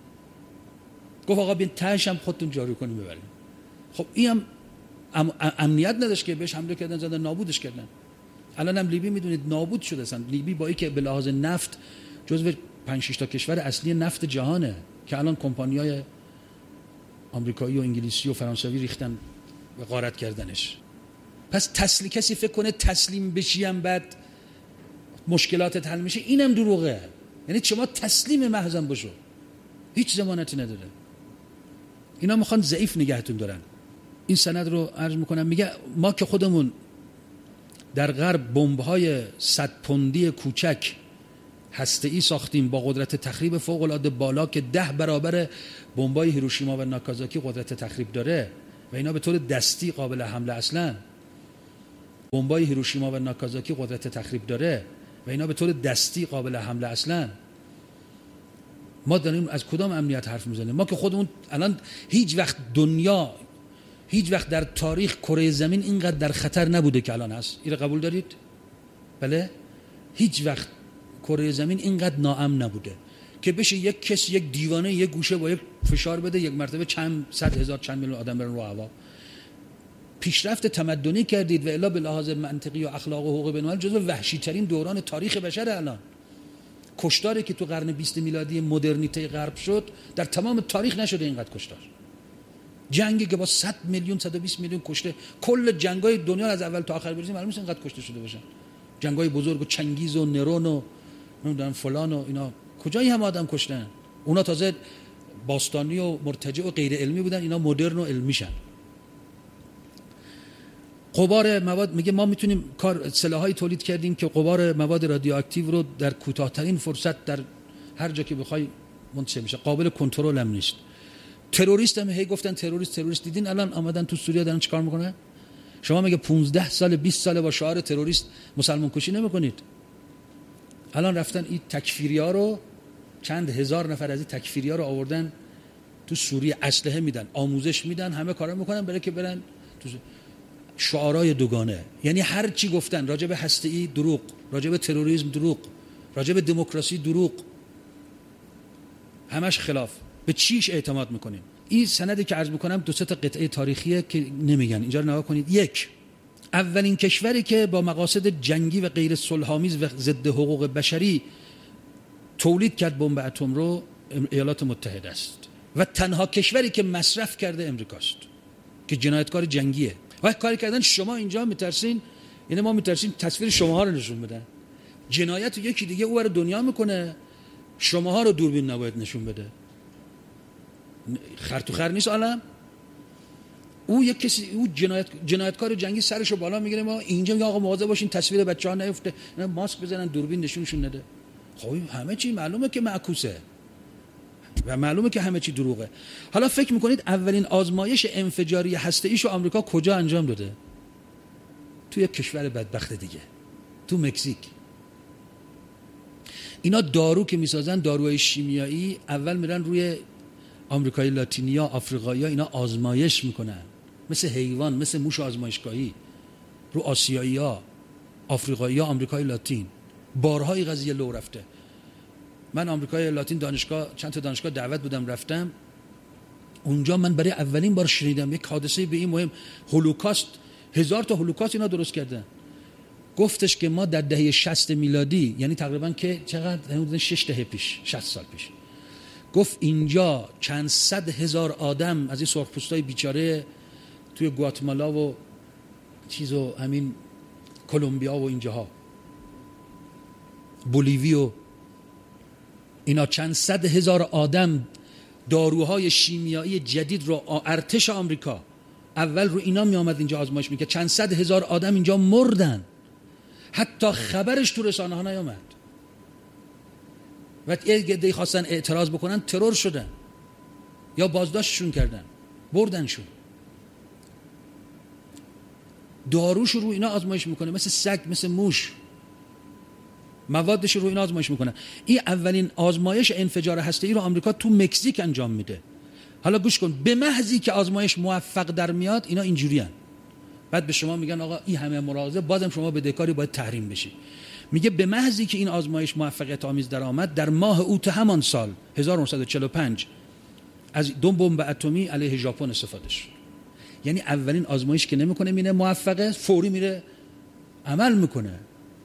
گفت آقا بیاین تهش هم خودتون جاری کنیم ببریم. خب اینم ام... امنیت نداشت که بهش حمله کردن، زدن نابودش کردن. الان هم لیبی میدونید نابود شده اصلا. لیبی با اینکه به لحاظ نفت جزو پنج شش تا کشور اصلی نفت جهانه که الان کمپانی‌های آمریکایی و انگلیسی و فرانسوی ریختن و غارت کردنش. پس تسلیم کسی فکر کنه تسلیم بشیم بعد مشکلاتت حل میشه، اینم دروغه. یعنی شما تسلیم محضم بشو، هیچ ضمانتی نداره. اینا میخوان ضعیف نگهتون دارن. این سند رو عرض میکنم، میگه ما که خودمون در غرب بمب‌های صد پوندی کوچک هسته‌ای ساختیم با قدرت تخریب فوق‌العاده بالا که ده برابر بمب‌های هیروشیما و ناکازاکی قدرت تخریب داره و اینا به طور دستی قابل حمله اصلاً. بمب‌های هیروشیما و ناکازاکی قدرت تخریب داره و اینا به طور دستی قابل حمله اصلاً. ما داریم از کدام امنیت حرف میزنیم؟ ما که خودمون الان هیچ وقت دنیا، هیچ وقت در تاریخ کره زمین اینقدر در خطر نبوده که الان هست. این قبول دارید؟ بله؟ هیچ وقت کره زمین اینقدر ناامن نبوده که بشه یک کس، یک دیوانه، یک گوشه با یک فشار بده یک مرتبه چند صد هزار چند میلیون آدم برن رو هوا. پیشرفت تمدنی کردید و الا به لحاظ منطقی و اخلاق و حقوق بین‌الملل جزو وحشی ترین دوران تاریخ بشر. الان کشتاری که تو قرن بیست میلادی مدرنیته غرب شد در تمام تاریخ نشده اینقدر کشتار. جنگی که با صد میلیون صد و بیست میلیون کشته، کل جنگ‌های دنیا از اول تا آخر بریزیم معلومه نیست اینقدر کشته شده باشن. جنگ‌های بزرگ و چنگیز و نرون و نمیدونم فلان و اینا کجایی هم آدم کشتن. اونا تازه باستانی و مرتجع و غیر علمی بودن، اینا مدرن و علمیشن. غبار مواد، میگه ما میتونیم کار سلاحایی تولید کردیم که غبار مواد رادیواکتیو رو در کوتاه‌ترین فرصت در هر جا که بخوای منتشر میشه، قابل کنترل هم نیست. تروریست هم هی گفتن تروریست تروریست، دیدین الان آمدن تو سوریه دارن چیکار میکنن؟ شما میگه پانزده سال بیست سال با شعار تروریست مسلمان کشی نمیکنید. الان رفتن این تکفیریا رو، چند هزار نفر از این تکفیریا رو آوردن تو سوریه، اسلحه میدن، آموزش میدن، همه کارا میکنن برای که برن تو شعارهای دوگانه. یعنی هر چی گفتن راجع به هسته‌ای دروغ، راجع به تروریسم دروغ، راجع به دموکراسی دروغ، همش خلاف. به چیش اعتماد میکنیم؟ این سندی که عرض میکنم دو سه تا قطعه تاریخیه که نمیگن، اینجا رو نگاه کنید. یک، اولین کشوری که با مقاصد جنگی و غیر صلح‌آمیز و ضد حقوق بشری تولید کرد بمب اتم رو ایالات متحده است و تنها کشوری که مصرف کرده امریکاست که جنایتکار جنگیه. و کاری کردن شما اینجا میترسین، یعنی ما میترسیم تصویر شماها رو نشون بدن. جنایت یکی دیگه او رو دنیا میکنه، شماها رو دوربین نباید نشون بده. خر تو خر نیست عالم. او یک کسی، او جنایت جنایتکار جنگی سرشو بالا میگیره، ما اینجا میگه آقا مواظب باشین تصویر بچه‌ها نیفته، ماسک بزنن دوربین نشونشون نده. خب همه چی معلومه که معکوسه و معلومه که همه چی دروغه. حالا فکر میکنید اولین آزمایش انفجاری هسته‌ایشو آمریکا کجا انجام داده؟ تو یک کشور بدبخت دیگه، تو مکزیک. اینا دارو که میسازن، داروهای شیمیایی، اول میرن روی آمریکای لاتینیا، آفریقایی‌ها، اینا آزمایش میکنن مثل حیوان، مثل موش آزمایشگاهی، رو آسیایی‌ها، آفریقایی‌ها، آمریکای لاتین. بارهای قضیه لو رفته. من آمریکای لاتین دانشگاه، چند تا دانشگاه دعوت بودم رفتم اونجا، من برای اولین بار شنیدم یک حادثه به این مهم، هولوکاست، هزار تا هولوکاست اینا درست کردن. گفتش که ما در دهه شصت میلادی، یعنی تقریبا که چقدر حدود شش دهه پیش، شصت سال پیش، گفت اینجا چند صد هزار آدم از این سرخپوستای بیچاره توی گواتمالا و چیزو همین کلمبیا و اینجاها، بولیوی و اینا، چند صد هزار آدم داروهای شیمیایی جدید رو ارتش آمریکا اول رو اینا می آمد اینجا آزمایش میکرد، چند صد هزار آدم اینجا مردن، حتی خبرش تو رسانه ها نیامد. و یه عده‌ای خواستن اعتراض بکنن، ترور شدن یا بازداشتشون کردن، بردنشون. داروش رو اینا آزمایش میکنه، مثل سگ، مثل موش، موادش رو اینا آزمایش میکنن. این اولین آزمایش انفجار هسته‌ای رو آمریکا تو مکزیک انجام میده. حالا گوش کن، به محضی که آزمایش موفق در میاد اینا اینجوریان، بعد به شما میگن آقا این همه ملاحظه، بازم شما بدهکاری، باید تحریم بشی. میگه به محضی که این آزمایش موفقیت آمیز در آمد، در ماه اوت همان سال هزار و نهصد و چهل و پنج از دو بمب اتمی علیه ژاپن استفاده شد. یعنی اولین آزمایش که نمیکنه میره موفقه، فوری میره عمل میکنه.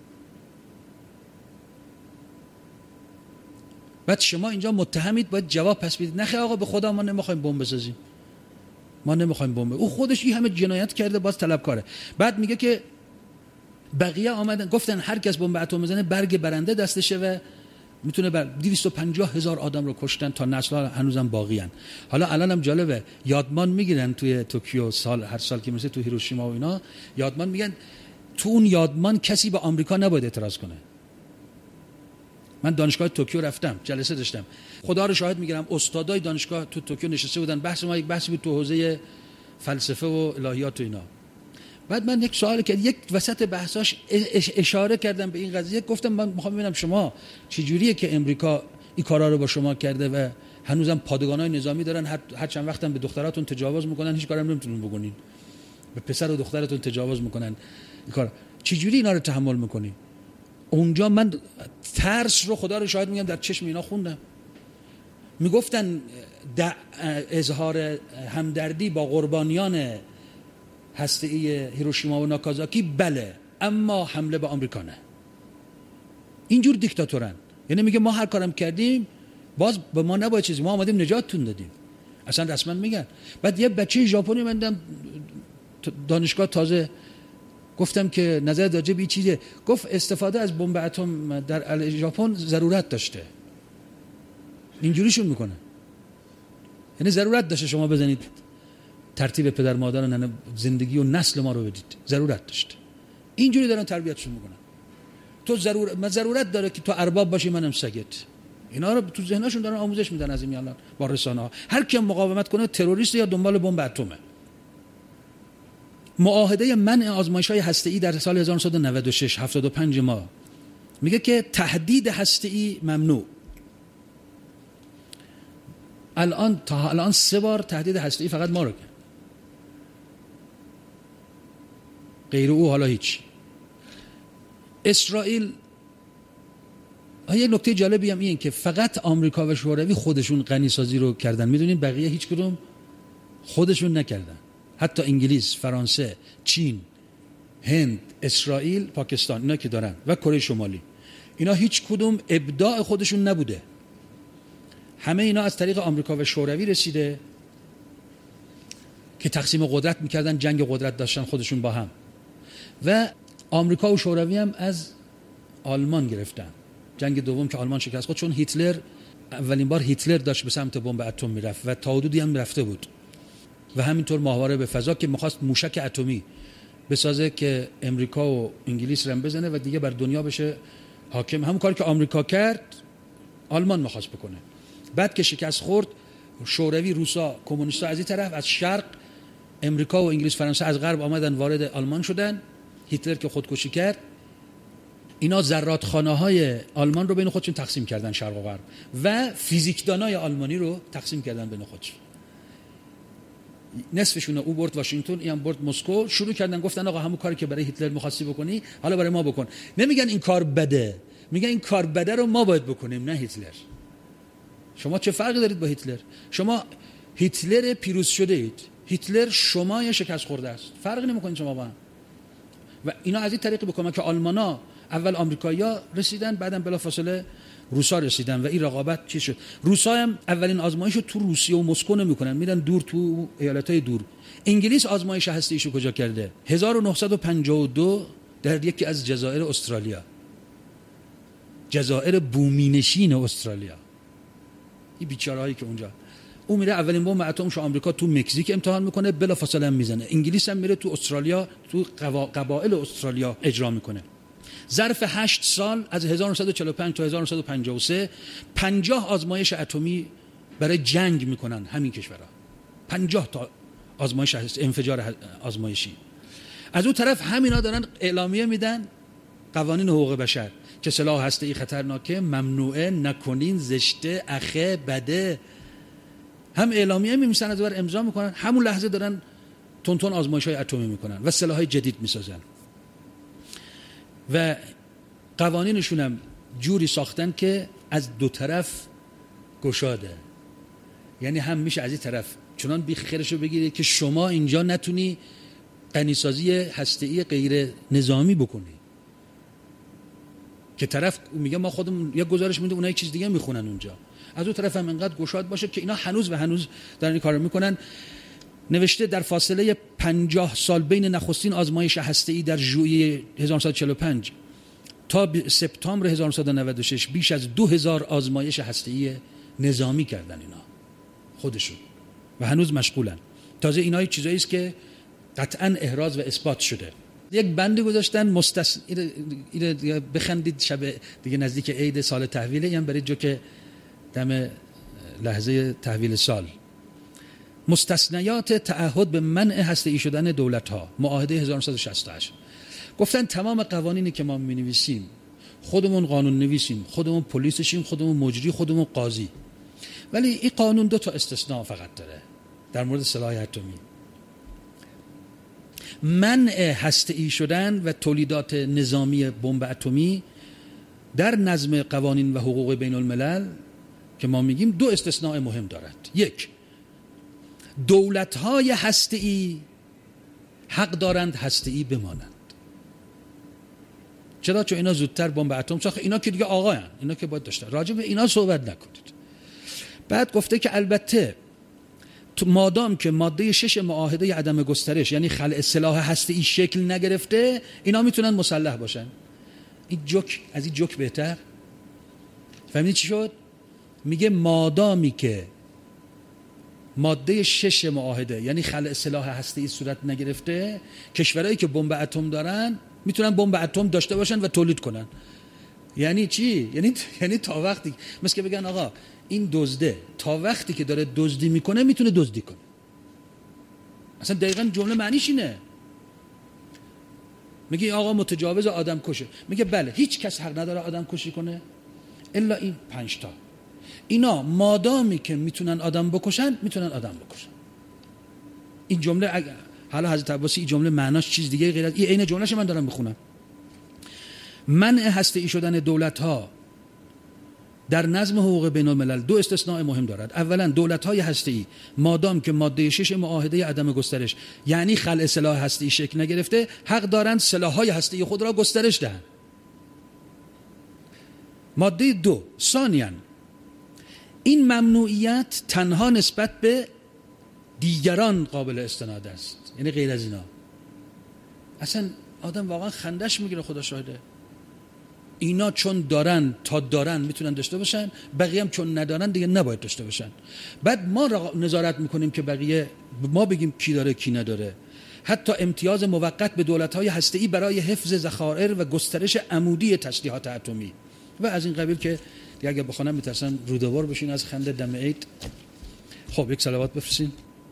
بعد شما اینجا متهمید، باید جواب پس بدید. نخیر آقا، به خدا ما نمیخوایم بمب بسازیم، ما نمیخوایم بمب. او خودش این همه جنایت کرده، باز طلبکاره. بعد میگه که بقیه آمدن گفتن هر کس بمب اتم بزنه برگ برنده دستشه و میتونه بر دویست و پنجاه هزار آدم رو کشتن، تا نسل‌ها هنوزم باقیان. حالا الانم جالبه، یادمان میگیرن توی توکیو سال هر سال که مثل تو هیروشیما و اینا یادمان میگن، تو اون یادمان کسی به آمریکا نباید اعتراض کنه. من دانشگاه توکیو رفتم، جلسه داشتم، خدا رو شاهد میگیرم استادای دانشگاه تو توکیو نشسته بودن، بحث ما یک بحثی بود تو حوزه فلسفه و الهیات و اینا. بعد من یک سوال کردم، یک وسط بحثاش اشاره کردم به این قضیه، گفتم من میخوام ببینم شما چه جوریه که امریکا این کارا رو با شما کرده و هنوزم پادگانای نظامی دارن، هر, هر چند وقتم به دختراتون تجاوز میکنن، هیچ کاری هم نمیتونن بکنین، به پسر و دخترتون تجاوز میکنن، این کار چه جوری اینا رو تحمل میکنی؟ اونجا من ترس رو خدا رو شاهد میگم در چشم اینا خوندم. میگفتن اظهار همدردی با قربانیان هسته‌ای هیروشیما و ناکازاکی بله، اما حمله به آمریکا نه. اینجور دیکتاتورن. یعنی میگه ما هر کارم کردیم باز به ما نباید چیزی، ما آمدیم نجاتتون دادیم، اصلا رسما میگن. بعد یه بچه ژاپنی مندم دانشگاه تازه گفتم که نظر راجع به این چیزه، گفت استفاده از بمب اتم در ژاپن ضرورت داشته. اینجوریشون میکنه، یعنی ضرورت داشته شما بزنید ترتیب پدر مادر زندگی و نسل ما رو بدید، ضرورت داشته. اینجوری دارن تربیتشون میکنن. تو ضرور من ضرورت داره که تو ارباب باشی، منم سگت. اینا رو تو ذهنشون دارن آموزش میدن از این الان با رسانه ها. هر کی مقاومت کنه تروریست یا دنبال بمب اتمه. معاهده منع آزمایش‌های هسته‌ای در سال هزار و نهصد و نود و شش هفتاد و پنج ما میگه که تهدید هسته‌ای ممنوع. الان تا الان سه بار تهدید هسته‌ای فقط ما رو کرد، غیر او حالا هیچ. اسرائیل، یه نکته جالبی هم این که فقط آمریکا و شوروی خودشون غنی سازی رو کردن، میدونین بقیه هیچ کدوم خودشون نکردن. حتی انگلیس، فرانسه، چین، هند، اسرائیل، پاکستان، اینا که دارن و کره شمالی، اینا هیچ کدوم ابداع خودشون نبوده. همه اینا از طریق آمریکا و شوروی رسیده که تقسیم قدرت میکردن، جنگ قدرت داشتن خودشون با هم. و آمریکا و شوروی هم از آلمان گرفتن. جنگ دوم که آلمان شکست خورد، چون هیتلر اولین بار هیتلر داشت به سمت بمب اتم میرفت و تا حدودی هم رفته بود. و همینطور ماهواره به فضا که میخواست موشک اتمی بسازه که امریکا و انگلیس رم بزنه و دیگه بر دنیا بشه حاکم. همون کاری که آمریکا کرد آلمان میخواست بکنه. بعد که شکست خورد، شوروی، روسا، کمونیستا از این طرف، از شرق امریکا و انگلیس، فرانسه از غرب آمدن وارد آلمان شدن. هیتلر که خودکشی کرد، اینا زرادخانه‌های آلمان رو بین خودشون تقسیم کردن، شرق و غرب، و فیزیکدانای آلمانی رو تقسیم کردن بین خودشون. نصفشون او برد واشنگتن، این برد مسکو. شروع کردن گفتن آقا همون کاری که برای هیتلر می‌خواستی بکنی حالا برای ما بکن. نمیگن این کار بده، میگن این کار بده رو ما باید بکنیم، نه هیتلر. شما چه فرقی دارید با هیتلر؟ شما هیتلر پیروز شده اید، هیتلر شما یا شکست خورده است، فرقی نمی‌کنید شما با هم. و اینا از این طریق به کمک آلمانا اول آمریکایی‌ها رسیدن، بعدم بلافاصله روسا رسیدن و این رقابت چی شد. روسا هم اولین آزمایشو تو روسیه و مسکو نمی‌کنن، میرن دور تو ایالت‌های دور. انگلیس آزمایش هسته‌ایشو کجا کرده؟ هزار و نهصد و پنجاه و دو در یکی از جزایر استرالیا، جزایر بومینشین استرالیا. این بیچارهایی که اونجا اون میره اولین بمب اتمش آمریکا تو مکزیک امتحان میکنه، بلافاصله هم میزنه. انگلیس هم میره تو استرالیا، تو قبایل استرالیا اجرا میکنه. ظرف هشت سال از هزار و نهصد و چهل و پنج تا هزار و نهصد و پنجاه و سه پنجاه آزمایش اتمی برای جنگ میکنن همین کشورها. پنجاه تا آزمایش انفجار آزمایشی. از اون طرف همینا دارن اعلامیه میدن قوانین حقوق بشر که سلاح هسته‌ای خطرناکه، ممنوعه، نکنین، زشته، اخه، بده. هم اعلامیه میمیسن از اون امضا میکنن، همون لحظه دارن تون تون آزمایش‌های اتمی میکنن و سلاح‌های جدید میسازن. و قوانینشون هم جوری ساختن که از دو طرف گشاده. یعنی هم میشه از این طرف چنان بیخ خیرشو بگیره که شما اینجا نتونی غنیسازی هسته‌ای غیر نظامی بکنی، که طرف میگه ما خودمون یا گزارش میده اونها یک چیز دیگه میخونن اونجا. از اون طرف هم انقدر گشاد باشه که اینا هنوز و هنوز دارن این کارو میکنن. نوشته در فاصله پنجاه سال بین نخستین آزمایش هسته‌ای در ژوئیه هزار و نهصد و چهل و پنج تا سپتامبر هزار و نهصد و نود و شش بیش از دو هزار آزمایش هسته‌ای نظامی کردن اینا خودشون و هنوز مشغولن. تازه اینا چیزایی است که قطعاً احراز و اثبات شده. یک بند گذاشتن مستث اینو بخندید، شب دیگه نزدیک عید سال تحویله، هم برای جو که دم لحظه تحویل سال. مستثنیات تعهد به منع هسته‌ای شدن دولت‌ها، معاهده هزار و نهصد و شصت و هشت. گفتن تمام قوانینی که ما می‌نویسیم خودمون قانون نویسیم، خودمون پلیسشیم، خودمون مجری، خودمون قاضی، ولی این قانون دو تا استثناء فقط داره در مورد سلاح اتمی. منع هسته‌ای شدن و تولیدات نظامی بمب اتمی در نظم قوانین و حقوق بین الملل که ما میگیم دو استثناء مهم دارد. یک، دولت‌های هسته‌ای حق دارند هسته‌ای بمانند. چرا؟ چون اینا زودتر بمب اتم ساخت. اینا که دیگه آقایان، اینا که باید داشتن. راجع به اینا صحبت نکنید. بعد گفته که البته مادام که ماده شش معاهده عدم گسترش یعنی خلع سلاح هسته‌ای شکل نگرفته، اینا میتونن مسلح باشن. این جوک از این جوک بهتر. فهمیدید چی شد؟ میگه مادامی که ماده شش معاهده یعنی خلع سلاح هسته‌ای صورت نگرفته، کشورهایی که بمب اتم دارن میتونن بمب اتم داشته باشن و تولید کنن. یعنی چی؟ یعنی یعنی تا وقتی مثل که بگن آقا این دزده تا وقتی که داره دزدی میکنه میتونه دزدی کنه. اصلا دقیقاً جمله معنیش اینه. میگه آقا متجاوز آدم کشه، میگه بله هیچ کس حق نداره آدم کشی کنه الا این پنج تا. اینا مادامی که میتونن آدم بکشن میتونن آدم بکشن. این جمله حالا حضرت عباسی این جمله معناش چیز دیگه غیر از این عین جملهش من دارم میخونم. منع هسته‌ای شدن دولت‌ها در نظم حقوق بین الملل دو استثناء مهم دارد. اولا دولت‌های هسته‌ای مادام که ماده شش معاهده عدم گسترش یعنی خلع سلاح هسته‌ای شکل نگرفته، حق دارند سلاح‌های هسته‌ای خود را گسترش دهند. ماده دو، ثانیاً این ممنوعیت تنها نسبت به دیگران قابل استناد است، یعنی غیر از اینا. اصلا آدم واقعا خندش میگیره، خدا شاهده. اینا چون دارن تا دارن میتونن داشته باشن، بقیه هم چون ندارن دیگه نباید داشته باشن. بعد ما نظارت میکنیم که بقیه ما بگیم کی داره کی نداره. حتی امتیاز موقت به دولت‌های هسته‌ای برای حفظ ذخایر و گسترش عمودی تسلیحات اتمی و از این قبیل که دیگه اگه بخونم میترسن رودوار بشین از خنده دم عید. خب یک صلوات بفرستین.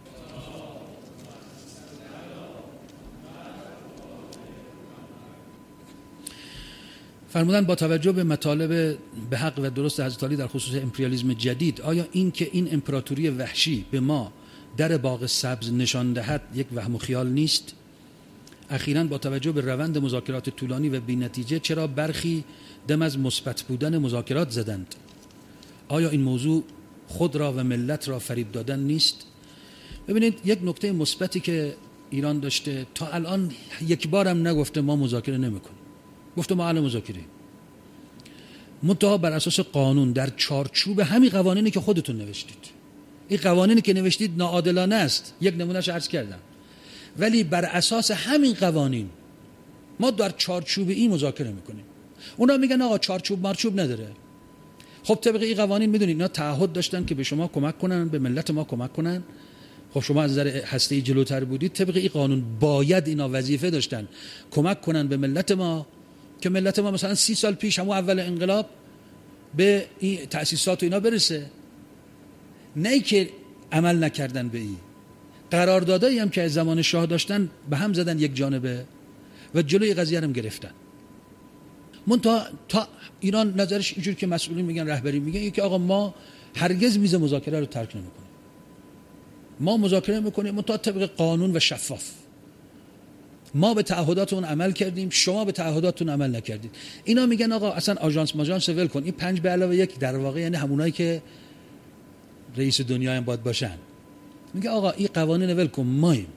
فرمودن با توجه به مطالب به حق و درست حضرت علی در خصوص امپریالیسم جدید، آیا این که این امپراتوری وحشی به ما در باغ سبز نشان دهد یک وهم و خیال نیست؟ اخیراً با توجه به روند مذاکرات طولانی و بی‌نتیجه چرا برخی دم از مثبت بودن مذاکرات زدند؟ آیا این موضوع خود را و ملت را فریب دادن نیست؟ ببینید یک نکته مثبتی که ایران داشته تا الان یک بارم نگفته ما مذاکره نمی‌کنیم. گفته ما اهل مذاکره. منتها بر اساس قانون در چارچوب همین قوانینی که خودتون نوشتید. این قوانینی که نوشتید ناعادلانه است. یک نمونهش عرض کردم. ولی بر اساس همین قوانین ما در چارچوب این مذاکره میکنیم. اونا میگن آقا چارچوب مارچوب نداره. خب طبق این قوانین میدونید اینا تعهد داشتن که به شما کمک کنن، به ملت ما کمک کنن. خب شما از نظر هسته جلوتر بودید، طبق این قانون باید اینا وظیفه داشتن کمک کنن به ملت ما، که ملت ما مثلا سی سال پیش همون اول انقلاب به این تأسیسات و اینا برسه. نه ای که عمل نکردن به این قراردادایی هم که از زمان شاه داشتن به هم زدن یک جانبه و جلوی قضیه هم گرفتن. من تا تا ایران نظرش اینجور که مسئولین میگن، رهبری میگن که آقا ما هرگز میز مذاکره رو ترک نمیکنیم، ما مذاکره میکنیم من تا طبق قانون و شفاف. ما به تعهداتون عمل کردیم، شما به تعهداتون عمل نکردید. اینا میگن آقا اصلا آژانس ماژانس ول کن. این پنج به علاوه یک در واقع یعنی همونایی که رئیس دنیا هم باید باشن. میگه آقا این قوانین ول کن، مایم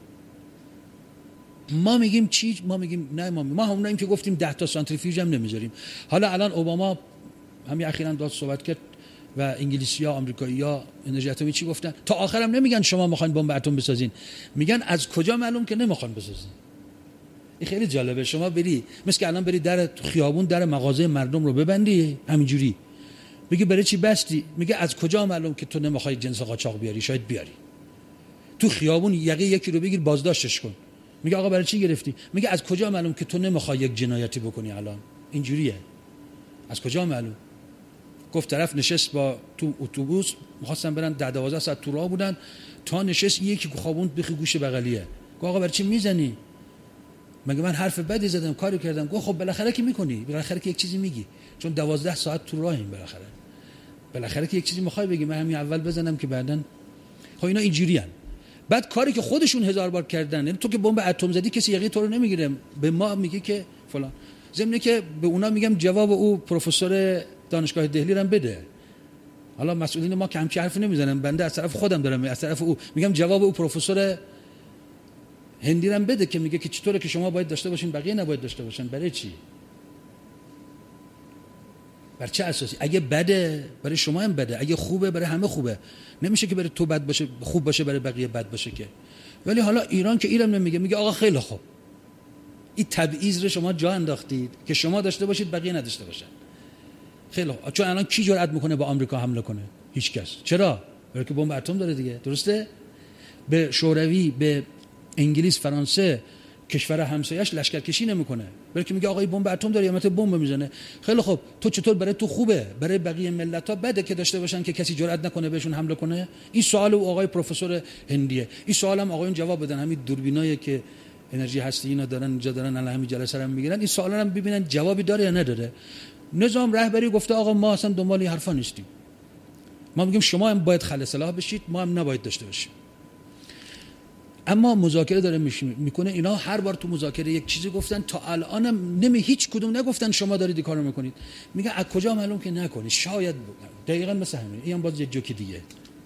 ما میگیم چی؟ ما میگیم نه، ما ما هموناییم که گفتیم ده تا سانتریفیوژ هم نمیذاریم. حالا الان اوباما همین اخیراً داد صحبت کرد و انگلیسی‌ها، آمریکایی‌ها، انرژی اتمی چی گفتن؟ تا آخرم نمیگن شما میخواین بمب اتم بسازین، میگن از کجا معلوم که نمیخوان بسازین. این خیلی جالبه. شما بری مثل که الان بری در خیابون در مغازه مردم رو ببندی همینجوری، میگه برای چی بستی؟ میگه از کجا معلوم که تو نمیخوای جنس قاچاق بیاری؟ شاید بیاری. تو خیابون یقه یکی رو بگیر بازداشتش کن، میگه آقا برای چی گرفتی؟ میگه از کجا معلوم که تو نمیخوای یک جنایتی بکنی؟ الان اینجوریه. از کجا معلوم؟ گفت طرف نشست با تو اتوبوس، می‌خواستن برن ده دوازده ساعت تو راه بودن، تا نشست یکی خوابوند بخی گوش بغلیه. گفت آقا برای چی میزنی؟ مگه من حرف بدی زدم، کاری کردم؟ گفت خب بالاخره که میکنی، بالاخره که یک چیزی میگی، چون دوازده ساعت تو راهیم، بالاخره بالاخره که یک چیزی میخوای بگی. من همین اول بزنم که بعدن. خب اینا اینجوریان. بعد کاری که خودشون هزار بار کردن، یعنی تو که بمب اتم زدی کسی یقه تو رو نمیگیره، به ما میگه که فلان. ضمن که به اونا میگم جواب او پروفسور دانشگاه دهلی رو بده. حالا مسئولین ما که همچین حرف نمیزنن، بنده از طرف خودم دارم از طرف او میگم جواب او پروفسور هندی رو بده که میگه که چطوره که شما باید داشته باشین بقیه نباید داشته باشن. برای چی؟ بر چه اساسی؟ اگه بده برای شما هم بده، اگه خوبه برای همه خوبه. نمیشه که برای تو بد باشه خوب باشه برای بقیه بد باشه که. ولی حالا ایران که ایران نمیگه، میگه آقا خیلی خوب، این تبعیض رو شما جا انداختید که شما داشته باشید بقیه نداشته باشن. خیلی خوب. چون الان کی جرأت میکنه با آمریکا حمله کنه؟ هیچ کس. چرا؟ برای که بمب اتم داره دیگه. درسته؟ به شوروی، به انگلیس، فرانسه، کشور همسایه‌اش لشکرکشی نمیکنه، برای که میگه آقا این بمب اتم داره، یمت بمب میزنه. خیلی خوب. تو چطور برای تو خوبه، برای بقیه ملت‌ها بده که داشته باشن که کسی جرئت نکنه بهشون حمله کنه؟ این سوال او آقای پروفسور هندیه. این سوالم آقایون جواب بدن. همین دوربینایی که انرژی هستی اینا دارن اینجا دارن الان همین جلسه رو میگیرن، این سوالا هم ببینن جوابی داره یا نداره. نظام رهبری گفته آقا ما اصلا دنبال این حرفا نیستیم. ما میگیم شما هم باید خل سلاح بشید، ما هم نباید داشته باشیم. اما مذاکره داره میکنه. اینا هر بار تو مذاکره یک چیزی گفتن، تا الانم نمی هیچ کدوم نگفتن شما دارید این کارو میکنید. میگه از کجا معلوم که نکنید؟ شاید دقیقاً مثل همین. این هم باز یه جوک دیگه.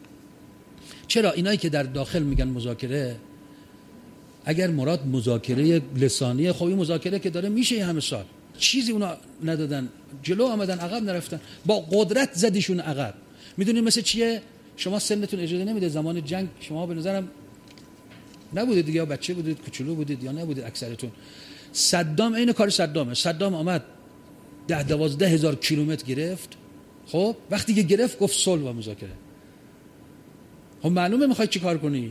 چرا اینایی که در داخل میگن مذاکره، اگر مراد مذاکره لسانی، خب این مذاکره که داره میشه همه سال، چیزی اونا ندادن، جلو آمدن، عقب نرفتن، با قدرت زدیشون عقب. میدونید مثل چیه؟ شما سنتون اجازه نمیده زمان جنگ، شما به نظرم نبودید دیگه، یا بچه بودید، کوچولو بودید یا نبودید اکثرتون. صدام عین کار صدامه. صدام آمد ده دوازده هزار کیلومتر گرفت. خب وقتی که گرفت گفت صلح و مذاکره. خب معلومه میخوای چی کار کنی؟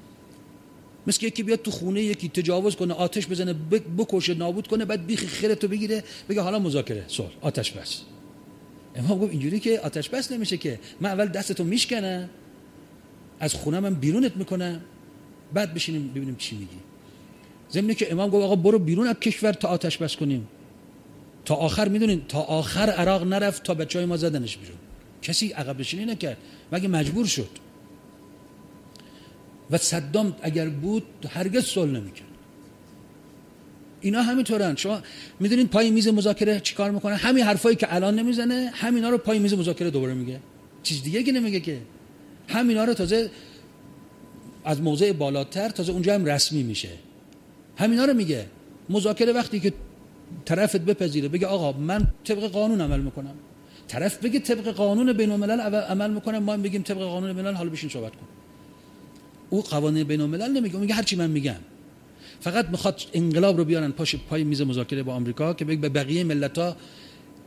مثل یکی بیاد تو خونه یکی تجاوز کنه، آتش بزنه، بکشه، نابود کنه، بعد بیخ خیرتو بگیره بگه حالا مذاکره، صلح، آتش بس. امام گفت اینجوری که آتش بس نمیشه که. من اول دستتو میشکنم، از خونم هم بیرونت میکنم، بعد بشینیم ببینیم چی میگی. ضمن که امام گفت آقا برو بیرون از کشور تا آتش بس کنیم. تا آخر میدونین تا آخر عراق نرفت تا بچهای ما زدنش بیرون. کسی عقب نشینی نکرد مگه مجبور شد. و صدام اگر بود هرگز صلح نمیکرد. اینا همینطورن. شما میدونین پای میز مذاکره چیکار میکنه؟ همین حرفایی که الان نمیزنه همینا رو پای میز مذاکره دوباره میگه. چیز دیگه که نمیگه که. همینا رو تازه از موضع بالاتر تازه اونجا هم رسمی میشه. همینا رو میگه. مذاکره وقتی که طرفت بپذیره بگه آقا من طبق قانون عمل میکنم، طرف بگه طبق قانون بین الملل عمل میکنم، ما هم بگیم طبق قانون بین الملل، حالا بشین صحبت کن. او قوانین بین الملل نمیگه، میگه هر چی من میگم. فقط میخواد انقلاب رو بیارن پاش پای میز مذاکره با آمریکا که بگه به بقیه ملت‌ها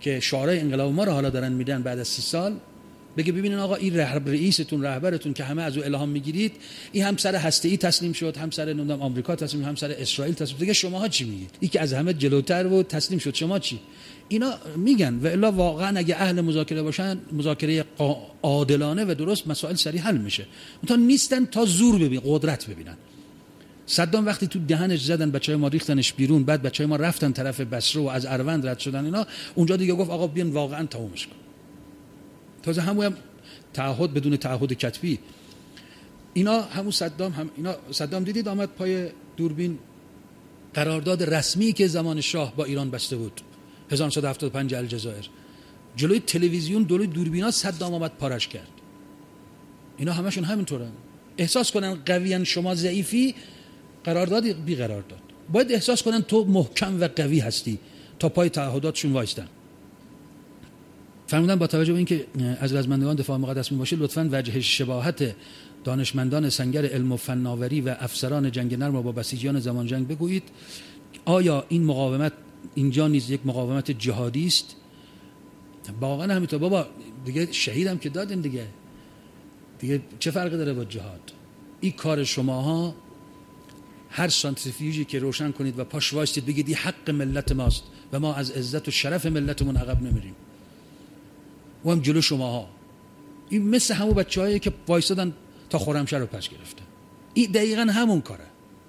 که شعارهای انقلاب ما رو حالا دارن میدن بعد از سی سال، بگه ببینین آقا این رئیستون رهبرتون که همه از او الهام میگیرید، این هم سر هسته‌ای تسلیم شد، هم سر نمیدونم آمریکا تسلیم، هم سر اسرائیل تسلیم، دیگه شماها چی میگید؟ این که از همه جلوتر و تسلیم شد، شما چی؟ اینا میگن و الا واقعا اگه اهل مذاکره باشن، مذاکره عادلانه و درست، مسائل سریع حل میشه. تا نیستن تا زور ببین، قدرت ببینن. صدام وقتی تو دهنش زدن، بچهای ما ریختنش بیرون، بعد بچهای ما رفتن طرف بصره و از اروند رد شدن اینا، اونجا دیگه گفت آقا بیان واقعا تمومش کن. تازه همون هم تعهد بدون تعهد کتبی. اینا همون صدام هم اینا صدام دیدید آمد پای دوربین قرارداد رسمی که زمان شاه با ایران بسته بود هزار و نهصد و هفتاد و پنج الجزایر، جلوی تلویزیون جلوی دوربینا صدام آمد پارش کرد. اینا همشون همینطورن، احساس کنن قویان شما ضعیفی، قرارداد بی قرارداد. باید احساس کنن تو محکم و قوی هستی تا پای تعهداتشون وایستن. فرمودن با توجه به اینکه از رزمندگان دفاع مقدس میباشید لطفاً وجه شباهت دانشمندان سنگر علم و فناوری و افسران جنگ نرم با بسیجیان زمان جنگ بگویید. آیا این مقاومت اینجا نیز یک مقاومت جهادی است؟ واقعا همینطور بابا، دیگه شهیدم که دادین دیگه دیگه چه فرقی داره با جهاد؟ این کار شماها، هر سانتریفیوژی که روشن کنید و پاش وایستید بگید این حق ملت ماست و ما از عزت و شرف ملتمون عقب نمیریم، و هم جلو شماها. این مثل همون بچه‌هایی که وایستادن تا خرمشهر رو پس گرفته. این دقیقاً همون کاره.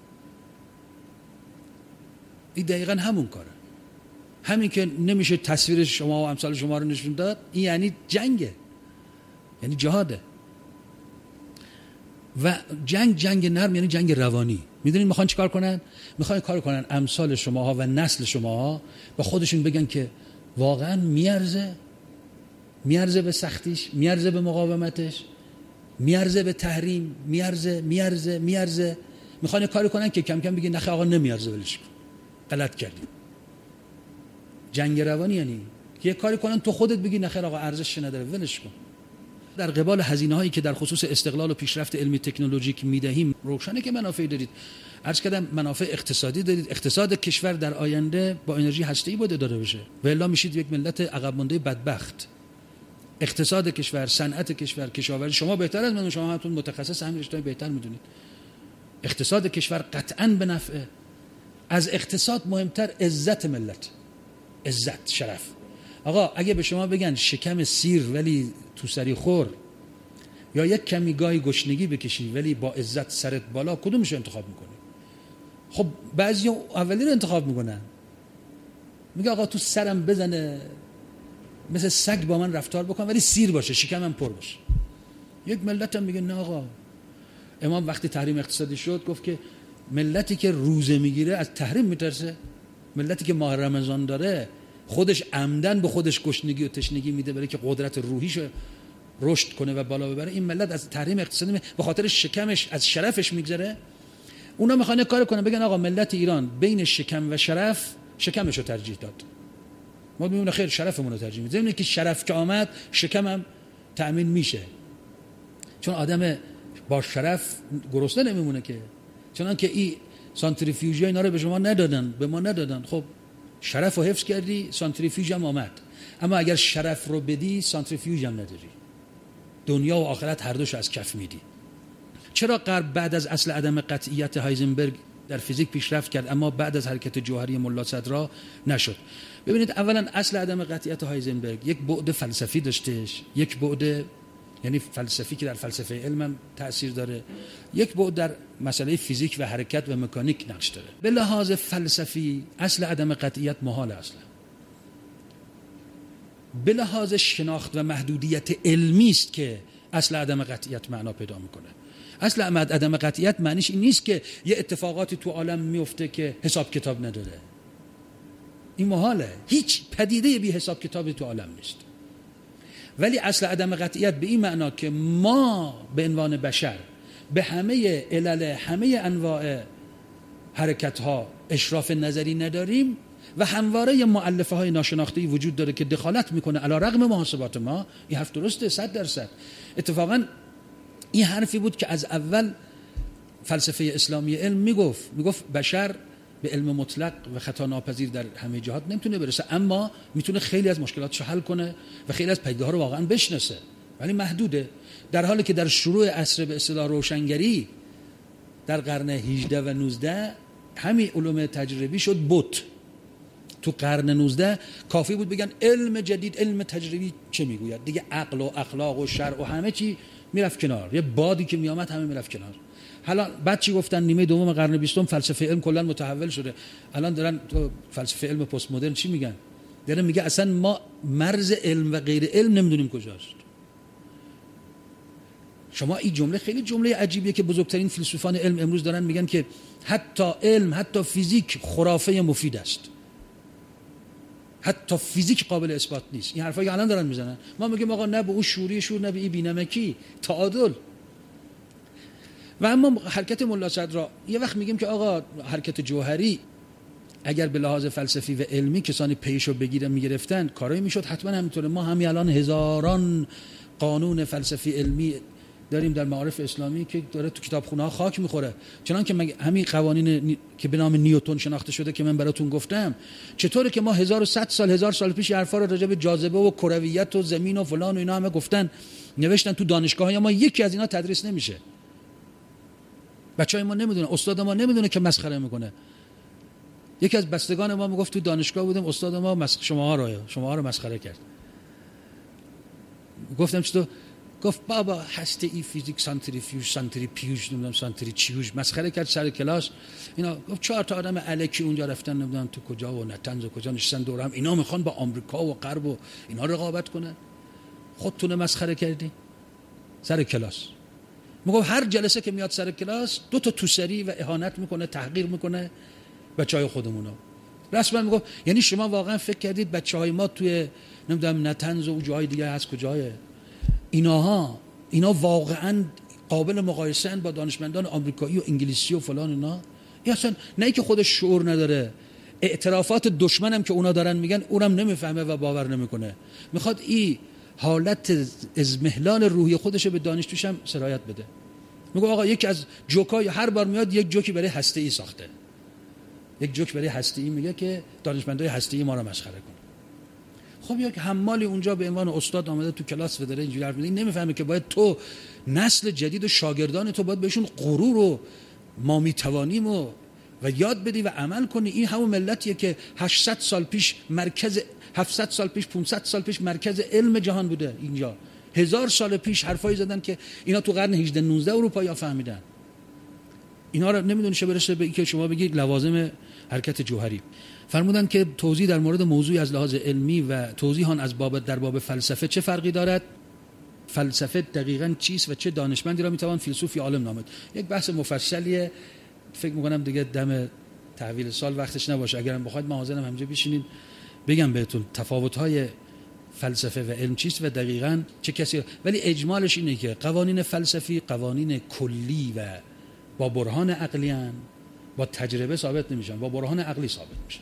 این دقیقاً همون کاره. همین که نمیشه تصویر شما و امثال شما رو نشون داد، این یعنی جنگه، یعنی جهاده. و جنگ جنگ نرم یعنی جنگ روانی. میدونین میخوان چیکار کنن؟ میخوان کار کنن امثال شماها و نسل شماها با خودشون بگن که واقعاً میارزه میارزه به سختیش، میارزه به مقاومتش، میارزه به تحریم، میارزه میارزه میارزه. میخوان کاری کنن که کم کم بگی نخه آقا نمیارزه، ولش کن، غلط کردیم. جنگ روانی یعنی یه کاری کنن تو خودت بگی نخه آقا ارزش نداره، ولش کن. در قبال هزینه هایی که در خصوص استقلال و پیشرفت علمی تکنولوژیک میدهیم، روشنه که منافعی دارید. عرض کردم منافع اقتصادی دارید. اقتصاد کشور در آینده با انرژی هسته‌ای باید داره بشه، و الا میشید یک ملت عقب مانده بدبخت. اقتصاد کشور، صنعت کشور، کشاورزی، شما بهتر از من، شما همتون متخصص همین رشته‌های بهتر میدونید. اقتصاد کشور قطعاً به نفع. از اقتصاد مهمتر عزت ملت، عزت، شرف. آقا اگه به شما بگن شکم سیر ولی تو سری خور، یا یک کمی گاهی گشنگی بکشی ولی با عزت سرت بالا، کدومش انتخاب میکنی؟ خب بعضی اولی رو انتخاب میکنن، میگه آقا تو سرم بزنه مثل سگ با من رفتار بکن ولی سیر باشه، شکمم پر باشه. یک ملت هم میگه نه آقا. امام وقتی تحریم اقتصادی شد گفت که ملتی که روزه میگیره از تحریم میترسه، ملتی که ماه رمضان داره خودش عمدن به خودش گشنگی و تشنگی میده برای که قدرت روحیش رشد کنه و بالا ببره. این ملت از تحریم اقتصادی به خاطر شکمش از شرفش میگذره. اونا میخوان کار کنن بگن آقا ملت ایران بین شکم و شرف شکمش رو ترجیح داد، ما میمونه خیر شرفمون رو ترجیح میدیم. که شرف که آمد شکمم تأمین میشه، چون آدم با شرف گرسنه نمیمونه که. چون که این سانتریفیوژی اینا رو به شما ندادن، به ما ندادن. خب شرف رو حفظ کردی، سانتریفیوژ هم آمد. اما اگر شرف رو بدی سانتریفیوژ هم نداری، دنیا و آخرت هر دوش از کف میدی. چرا غرب بعد از اصل عدم قطعیت هایزنبرگ در فیزیک پیشرفت کرد اما بعد از حرکت جوهری ملا صدرا نشد؟ ببینید اولا اصل عدم قطعیت هایزنبرگ یک بعد فلسفی داشتش، یک بعد یعنی فلسفی که در فلسفه علم هم تأثیر داره، یک بعد در مسئله فیزیک و حرکت و مکانیک نقش داره. به لحاظ فلسفی اصل عدم قطعیت محال اصلا. به لحاظ شناخت و محدودیت علمی است که اصل عدم قطعیت معنا پیدا میکنه. اصل عدم قطعیت معنیش این نیست که یه اتفاقاتی تو عالم میفته که حساب کتاب نداره. این محاله، هیچ پدیده بی حساب کتابی تو عالم نیست. ولی اصل عدم قطعیت به این معنا که ما به عنوان بشر به همه علل همه انواع حرکت ها اشراف نظری نداریم و همواره مؤلفه های ناشناخته‌ای وجود داره که دخالت میکنه علی رغم محاسبات ما. این حرف درسته صد درصد. اتفاقا این حرفی بود که از اول فلسفه اسلامی علم میگفت. میگفت بشر به علم مطلق و خطا ناپذیر در همه جهات نمیتونه برسه، اما میتونه خیلی از مشکلاتش حل کنه و خیلی از پدیده‌ها رو واقعا بشناسه، ولی محدوده. در حالی که در شروع عصر به اصطلاح روشنگری در قرن هجده و نوزده همین علوم تجربی شد بت. تو قرن نوزده کافی بود بگن علم جدید، علم تجربی چه میگوید دیگه، عقل و اخلاق و شرع و همه چی میرفت کنار، یه بادی که میامد همه میرفت کنار. حالا بعد چی گفتن؟ نیمه دوم قرن بیستم فلسفه علم کلا متحول شده. الان دارن تو فلسفه علم پست مدرن چی میگن؟ داره میگه اصلا ما مرز علم و غیر علم نمیدونیم کجاست. شما این جمله خیلی جمله عجیبیه که بزرگترین فیلسوفان علم امروز دارن میگن که حتی علم، حتی فیزیک خرافه مفید است، حتی فیزیک قابل اثبات نیست. این حرفایی که الان دارن میزنن، ما میگیم آقا نه به اون شوری شور، نه به این بی‌نمکی، تعادل. و اما حرکت ملا صدرا یه وقت میگیم که آقا حرکت جوهری اگر به لحاظ فلسفی و علمی کسانی پیشو بگیرن میگرفتن کارایی میشد، حتما همینطوره. ما همین الان هزاران قانون فلسفی علمی داریم در معارف اسلامی که داره تو کتابخونه ها خاک میخوره. چنان که همین قوانین نی... که به نام نیوتن شناخته شده که من براتون گفتم، چطوره که ما هزار و صد سال هزار سال پیش حرفا رو راجع به جاذبه و کرویت و زمین و فلان و اینا همه گفتن، نوشتن تو دانشگاه ها، ما یکی از اینا تدریس نمیشه. بچهای ما نمیدونه، استاد ما نمیدونه که مسخره میکنه. یکی از بستگان ما میگفت تو دانشگاه بودیم، استاد ما مسخ... شماها رو شماها رو مسخره کرد. گفتم چطور؟ گفت بابا هسته ای فیزیک سانتریفیوژ سانتریپیوژ نمیدونم سانتریچیوژ مسخره کرد سر کلاس. اینا گفت چهار تا آدم الکی اونجا رفتن نمیدونم تو کجا و نتنز و کجا نشستن دور هم، اینا میخوان با آمریکا و غرب و اینا رقابت کنن. خودتون مسخره کردی سر کلاس. میگم هر جلسه که میاد سر کلاس دو تا توسری و اهانت میکنه، تحقیر میکنه بچهای خودمونو. رسما میگم یعنی شما واقعا فکر کردید بچهای ما توی نمیدونم نتنز و جاهای دیگه از کجای ایناها اینا واقعا قابل مقایسه ان با دانشمندان آمریکایی و انگلیسی و فلان اینا؟ یا اصلا نه که خودش شعور نداره، اعترافات دشمنم که اونا دارن میگن اونم نمیفهمه و باور نمیکنه، میخواد این حالت ازمهلال روحی خودش به دانشجوش هم سرایت بده. میگه آقا یکی از جوکای هر بار میاد یک جوکی برای هسته ای ساخته، یک جوک برای هسته ای میگه که دانشمندای هسته ای ما رو مسخره کنه. خب یک حمالی اونجا به عنوان استاد آمده تو کلاس و داره اینجوری حرف میزنه، نمیفهمه که باید تو نسل جدید و شاگردان تو باید بهشون غرور و ما میتوانیم و و یاد بدی و عمل کنی. این همون ملتیه که هشتصد سال پیش مرکز، هفتصد سال پیش، پانصد سال پیش مرکز علم جهان بوده. اینجا هزار سال پیش حرفایی زدن که اینا تو قرن هجده نوزده اروپایی فهمیدن. اینا رو نمیدونه چه برسه به اینکه شما بگید لوازم حرکت جوهری. فرمودن که توضیح در مورد موضوعی از لحاظ علمی و توضیح آن از باب در باب فلسفه چه فرقی دارد؟ فلسفه دقیقاً چیست و چه دانشمندی را میتوان فیلسوف یا عالم نامید؟ یک بحث مفصلیه، فکر میکنم دیگه دم تحویل سال وقتش نباشه. اگرم بخواید ما حاضرم همینجا بشینیم بگم بهتون تفاوت‌های فلسفه و علم چیست و دقیقاً چه کسی. ولی اجمالش اینه که قوانین فلسفی قوانین کلی و با برهان عقلی ان، با تجربه ثابت نمیشن، با برهان عقلی ثابت میشن.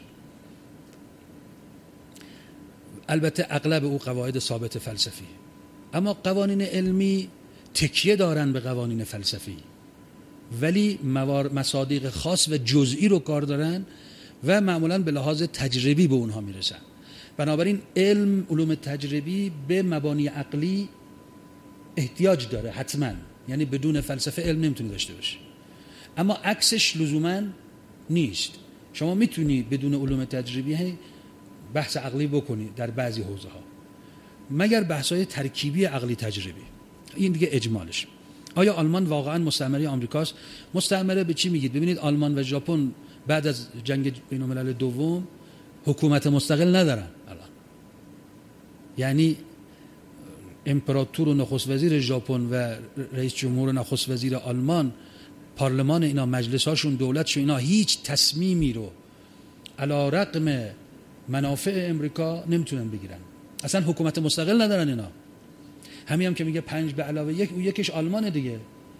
البته اغلب او قواعد ثابت فلسفی، اما قوانین علمی تکیه دارن به قوانین فلسفی، ولی مصادیق خاص و جزئی رو کار دارن و معمولاً به لحاظ تجربی به اونها میرسن. بنابراین علم، علوم تجربی به مبانی عقلی احتیاج داره حتما، یعنی بدون فلسفه علم نمیتونی داشته باشی. اما عکسش لزوما نیست. شما میتونی بدون علوم تجربی بحث عقلی بکنی در بعضی حوزه ها، مگر بحث‌های ترکیبی عقلی تجربی. این دیگه اجمالش. آیا آلمان واقعا مستعمره آمریکاست؟ مستعمره به چی میگید؟ ببینید آلمان و ژاپن بعد از جنگ بین‌الملل دوم حکومت مستقل ندارن الان. یعنی امپراتور و نخست وزیر ژاپن و رئیس جمهور و نخست وزیر آلمان، پارلمان اینا، مجلساشون، دولتشون، اینا هیچ تصمیمی رو علی رغم منافع امریکا نمیتونن بگیرن. اصلا حکومت مستقل ندارن اینا. همین هم که میگه پنج به علاوه یک، اون یکیش آلمانه دیگه.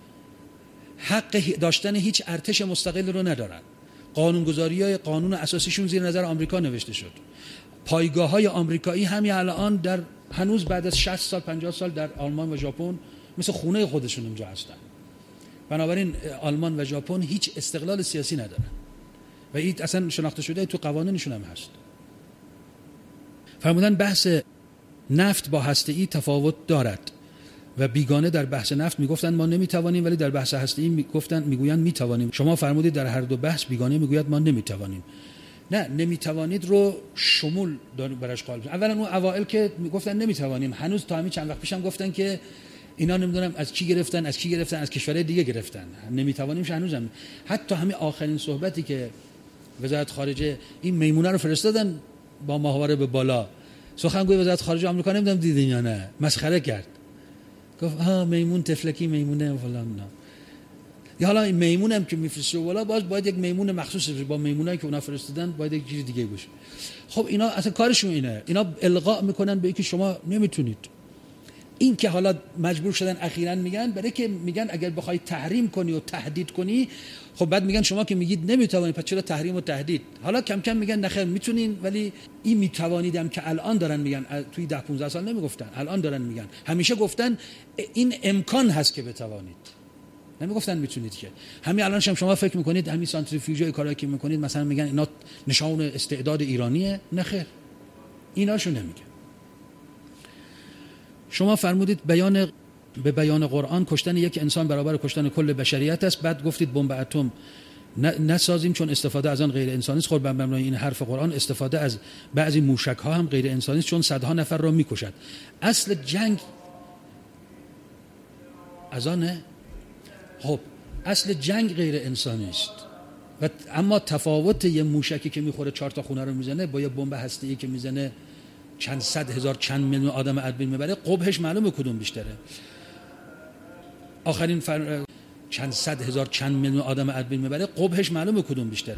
حق داشتن هیچ ارتش مستقل رو ندارن. قانونگذاری‌های قانون اساسیشون زیر نظر آمریکا نوشته شد. پایگاه‌های آمریکایی همین الان در هنوز بعد از شصت سال پنجاه سال در آلمان و ژاپن مثل خونه خودشون اونجا هستن. بنابراین آلمان و ژاپن هیچ استقلال سیاسی ندارن. و این اصلا شناخته شده تو قوانینشون هم هست. فرمودن بحث نفت با هسته‌ای تفاوت دارد و بیگانه در بحث نفت میگفتن ما نمیتوانیم، ولی در بحث هسته‌ای میگفتن میگویند میتوانیم. شما فرمودید در هر دو بحث بیگانه میگوید ما نمیتوانیم. نه، نمیتوانید رو شمول برش قائل بشید. اولا اون اوائل که میگفتن نمیتوانیم، هنوز تا همین چند وقت پیشم گفتن که اینا نمیدونم از کی گرفتن از کی گرفتن از کشورهای دیگه گرفتن، نمیتوانیم. هنوزم حتی همین آخرین صحبتی که وزارت خارجه این میمونه رو فرستادن با ماهواره به بالا، سخنگوی وزارت خارجه آمریکا نمیدونم دیدین یا نه، مسخره کرد، گفت ها میمون تفلکی میمونه فلان. نه یا حالا این میمون هم که میفرسته بالا باز باید یک میمون مخصوص با میمونایی که اونا فرستادن باید یک چیز دیگه باشه. خب اینا اصلا کارشون اینه، اینا القا میکنن به اینکه شما نمیتونید. این که حالا مجبور شدن اخیراً میگن برای که میگن اگر بخوای تحریم کنی و تهدید کنی، خب بعد میگن شما که میگید نمیتوانید پس چرا تحریم و تهدید؟ حالا کم کم میگن نخیر میتونین، ولی این میتوانیدم که الان دارن میگن، توی ده پانزده سال نمیگفتن، الان دارن میگن. همیشه گفتن این امکان هست که بتوانید، نمیگفتن میتونید. که همین الانش هم شما فکر میکنید همین سانتریفیوژهای کارایی که میکنید مثلا میگن اینا نشان استعداد ایرانیه، نخیر ایناشو نمیگه. شما فرمودید بیان به بیان قرآن کشتن یک انسان برابر کشتن کل بشریت است، بعد گفتید بمب اتم نسازیم چون استفاده از آن غیر انسانی است. خود بر مبنای این حرف قرآن استفاده از بعضی موشک ها هم غیر انسانی است چون صدها نفر را میکشد. اصل جنگ از آنه. خب اصل جنگ غیر انسانی است و اما تفاوت یه موشکی که میخوره چهار تا خونه رو میزنه با یه بمب هسته‌ای که میزنه چند صد هزار چند میلیون آدم ادبین میبره، قبحش معلومه کدوم بیشتره. آخرین فر... چند صد هزار چند میلیون آدم ادبین میبره، قبحش معلومه کدوم بیشتره.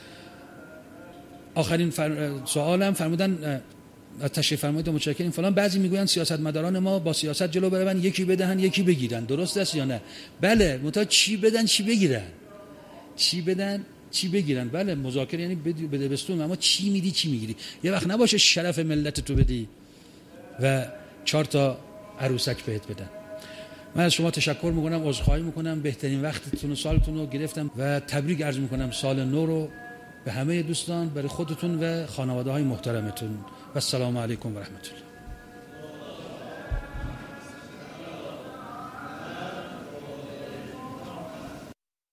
آخرین فر... سوالم فرمودن تشریف فرمایید متشکرم فلان، بعضی میگویند سیاستمداران ما با سیاست جلو برن، یکی بدهن یکی بگیرن، درست است یا نه؟ بله، متا چی بدن چی بگیرن، چی بدن چی بگیرن. بله مذاکره یعنی بده بستون، اما چی میدی چی میگیری. یه وقت نباشه شرف ملت تو بدی و چهار تا عروسک بهت بدن. من از شما تشکر میکنم، عذرخواهی میکنم، بهترین وقتتون و سالتون رو گرفتم و تبریک عرض میکنم سال نو رو به همه دوستان، برای خودتون و خانواده های محترمتون. و السلام علیکم و رحمت الله.